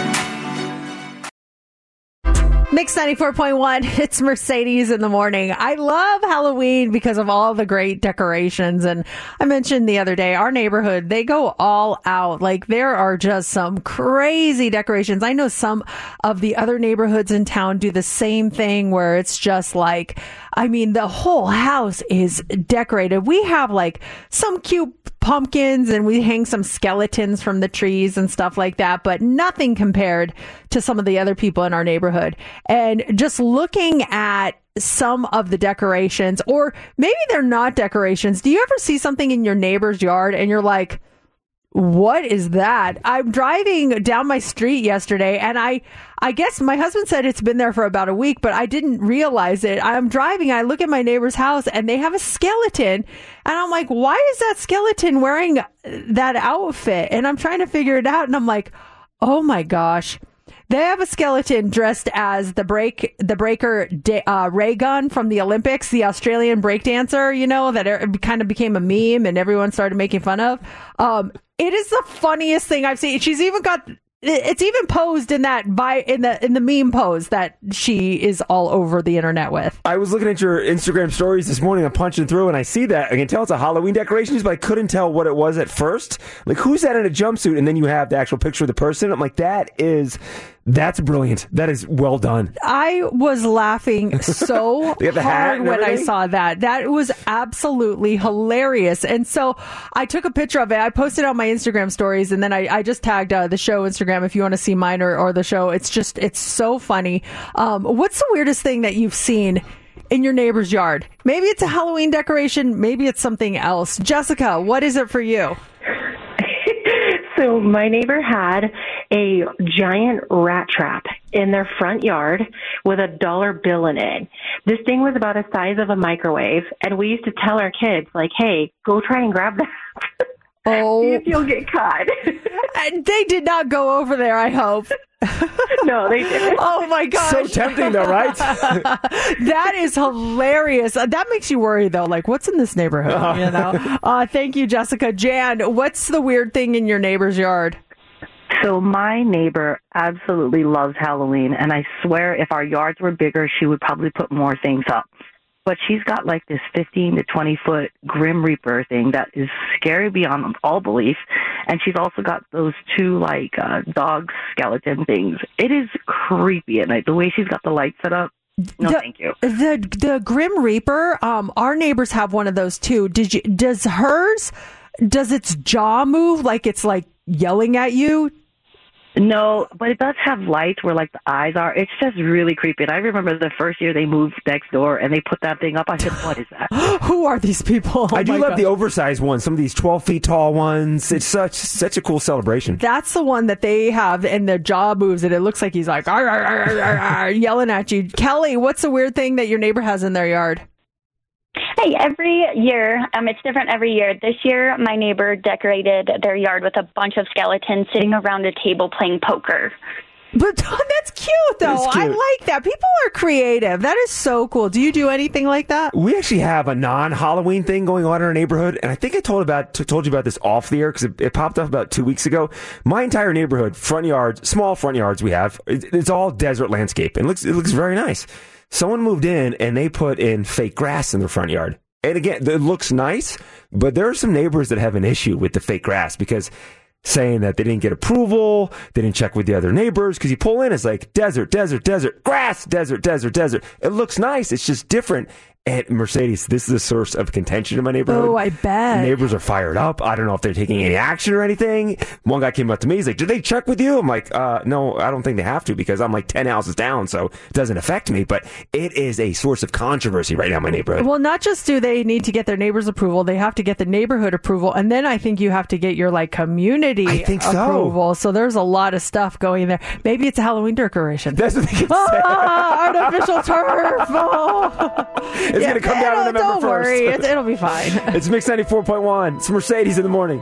Mix 94.1, it's Mercedes in the morning. I love Halloween because of all the great decorations. And I mentioned the other day, our neighborhood, they go all out. Like there are just some crazy decorations. I know some of the other neighborhoods in town do the same thing where it's just like, I mean, the whole house is decorated. We have like some cute pumpkins and we hang some skeletons from the trees and stuff like that, but nothing compared to some of the other people in our neighborhood. And just looking at some of the decorations, or maybe they're not decorations. Do you ever see something in your neighbor's yard and you're like, what is that? I'm driving down my street yesterday and I guess my husband said it's been there for about a week, but I didn't realize it. I'm driving, I look at my neighbor's house and they have a skeleton and I'm like, why is that skeleton wearing that outfit? And I'm trying to figure it out and I'm like, oh my gosh. They have a skeleton dressed as the breaker Ray Gun from the Olympics, the Australian breakdancer, you know, that kind of became a meme and everyone started making fun of. It is the funniest thing I've seen. She's even got, it's even posed in that in the meme pose that she is all over the internet with. I was looking at your Instagram stories this morning. I'm punching through and I see that. I can tell it's a Halloween decorations, but I couldn't tell what it was at first. Like, who's that in a jumpsuit? And then you have the actual picture of the person. I'm like, that's brilliant. That is well done. I was laughing so hard when I saw that. That was absolutely hilarious. And so I took a picture of it. I posted it on my Instagram stories, and then I just tagged the show Instagram if you want to see mine or the show. It's so funny. What's the weirdest thing that you've seen in your neighbor's yard? Maybe it's a Halloween decoration. Maybe it's something else. Jessica, what is it for you? So my neighbor had a giant rat trap in their front yard with a dollar bill in it. This thing was about the size of a microwave, and we used to tell our kids, like, hey, go try and grab that. Oh. See if you'll get caught. They did not go over there, I hope. No, they didn't. Oh my gosh. So tempting though, right? That is hilarious. That makes you worry though. Like, what's in this neighborhood? You know? Thank you, Jessica. Jan, what's the weird thing in your neighbor's yard? So my neighbor absolutely loves Halloween, and I swear if our yards were bigger, she would probably put more things up. But she's got like this 15 to 20 foot Grim Reaper thing that is scary beyond all belief. And she's also got those two like dog skeleton things. It is creepy at night. The way she's got the lights set up. No, thank you. The Grim Reaper, our neighbors have one of those too. Does its jaw move like it's like yelling at you? No, but it does have lights where like the eyes are. It's just really creepy. And I remember the first year they moved next door and they put that thing up. I said, what is that? Who are these people? I do love the oversized ones. Some of these 12 feet tall ones. It's such a cool celebration. That's the one that they have, and the jaw moves and it looks like he's like ar, ar, ar, ar, ar, yelling at you. Kelly, what's the weird thing that your neighbor has in their yard? Hey, every year, it's different every year. This year, my neighbor decorated their yard with a bunch of skeletons sitting around a table playing poker. But that's cute, though. That's cute. I like that. People are creative. That is so cool. Do you do anything like that? We actually have a non-Halloween thing going on in our neighborhood, and I think I told you about this off the air because it popped up about 2 weeks ago. My entire neighborhood, front yards, small front yards we have, it's all desert landscape, and it looks very nice. Someone moved in and they put in fake grass in their front yard. And again, it looks nice, but there are some neighbors that have an issue with the fake grass because saying that they didn't get approval, they didn't check with the other neighbors, because you pull in, it's like desert, desert, desert, grass, desert, desert, desert. It looks nice. It's just different. And Mercedes, this is a source of contention in my neighborhood. Oh, I bet. Neighbors are fired up. I don't know if they're taking any action or anything. One guy came up to me. He's like, did they check with you? I'm like, no, I don't think they have to because I'm like 10 houses down, so it doesn't affect me. But it is a source of controversy right now in my neighborhood. Well, not just do they need to get their neighbors' approval, they have to get the neighborhood approval. And then I think you have to get your like community approval. So there's a lot of stuff going there. Maybe it's a Halloween decoration. That's what they can say. Artificial turf. Oh. It's going to come down on November 1st. Don't worry. It'll be fine. It's Mix 94.1. It's Mercedes in the morning.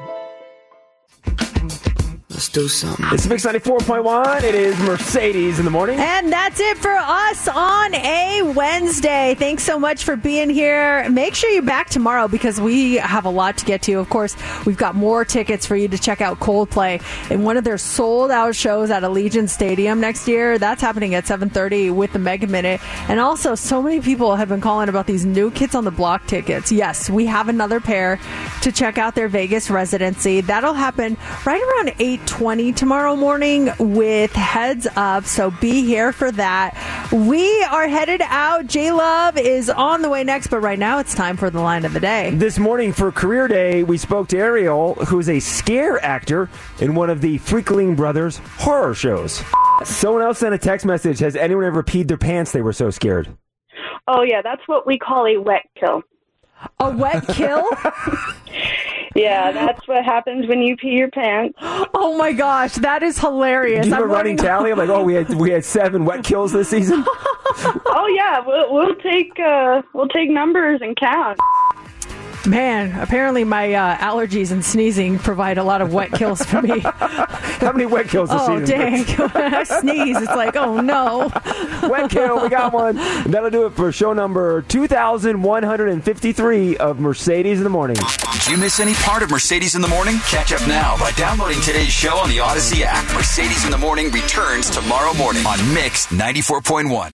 Let's do something. It's Mix 94.1. It is Mercedes in the morning. And that's it for us on a Wednesday. Thanks so much for being here. Make sure you're back tomorrow because we have a lot to get to. Of course, we've got more tickets for you to check out Coldplay in one of their sold-out shows at Allegiant Stadium next year. That's happening at 7:30 with the Mega Minute. And also, so many people have been calling about these new Kids on the Block tickets. Yes, we have another pair to check out their Vegas residency. That'll happen right around 8:20 tomorrow morning with Heads Up, so be here for that. We are headed out. J-Love is on the way next, but right now it's time for the line of the day. This morning for Career Day, we spoke to Ariel, who's a scare actor in one of the Freakling Brothers horror shows. Someone else sent a text message. Has anyone ever peed their pants? They were so scared. Oh, yeah, that's what we call a wet kill. A wet kill? Yeah, that's what happens when you pee your pants. Oh my gosh, that is hilarious. Do you have a running tally? I'm like, oh, we had 7 wet kills this season. Oh yeah, we'll take numbers and count. Man, apparently my allergies and sneezing provide a lot of wet kills for me. How many wet kills this season? Oh, dang. When I sneeze, it's like, oh, no. Wet kill, we got one. That'll do it for show number 2,153 of Mercedes in the Morning. Did you miss any part of Mercedes in the Morning? Catch up now by downloading today's show on the Odyssey app. Mercedes in the Morning returns tomorrow morning on Mix 94.1.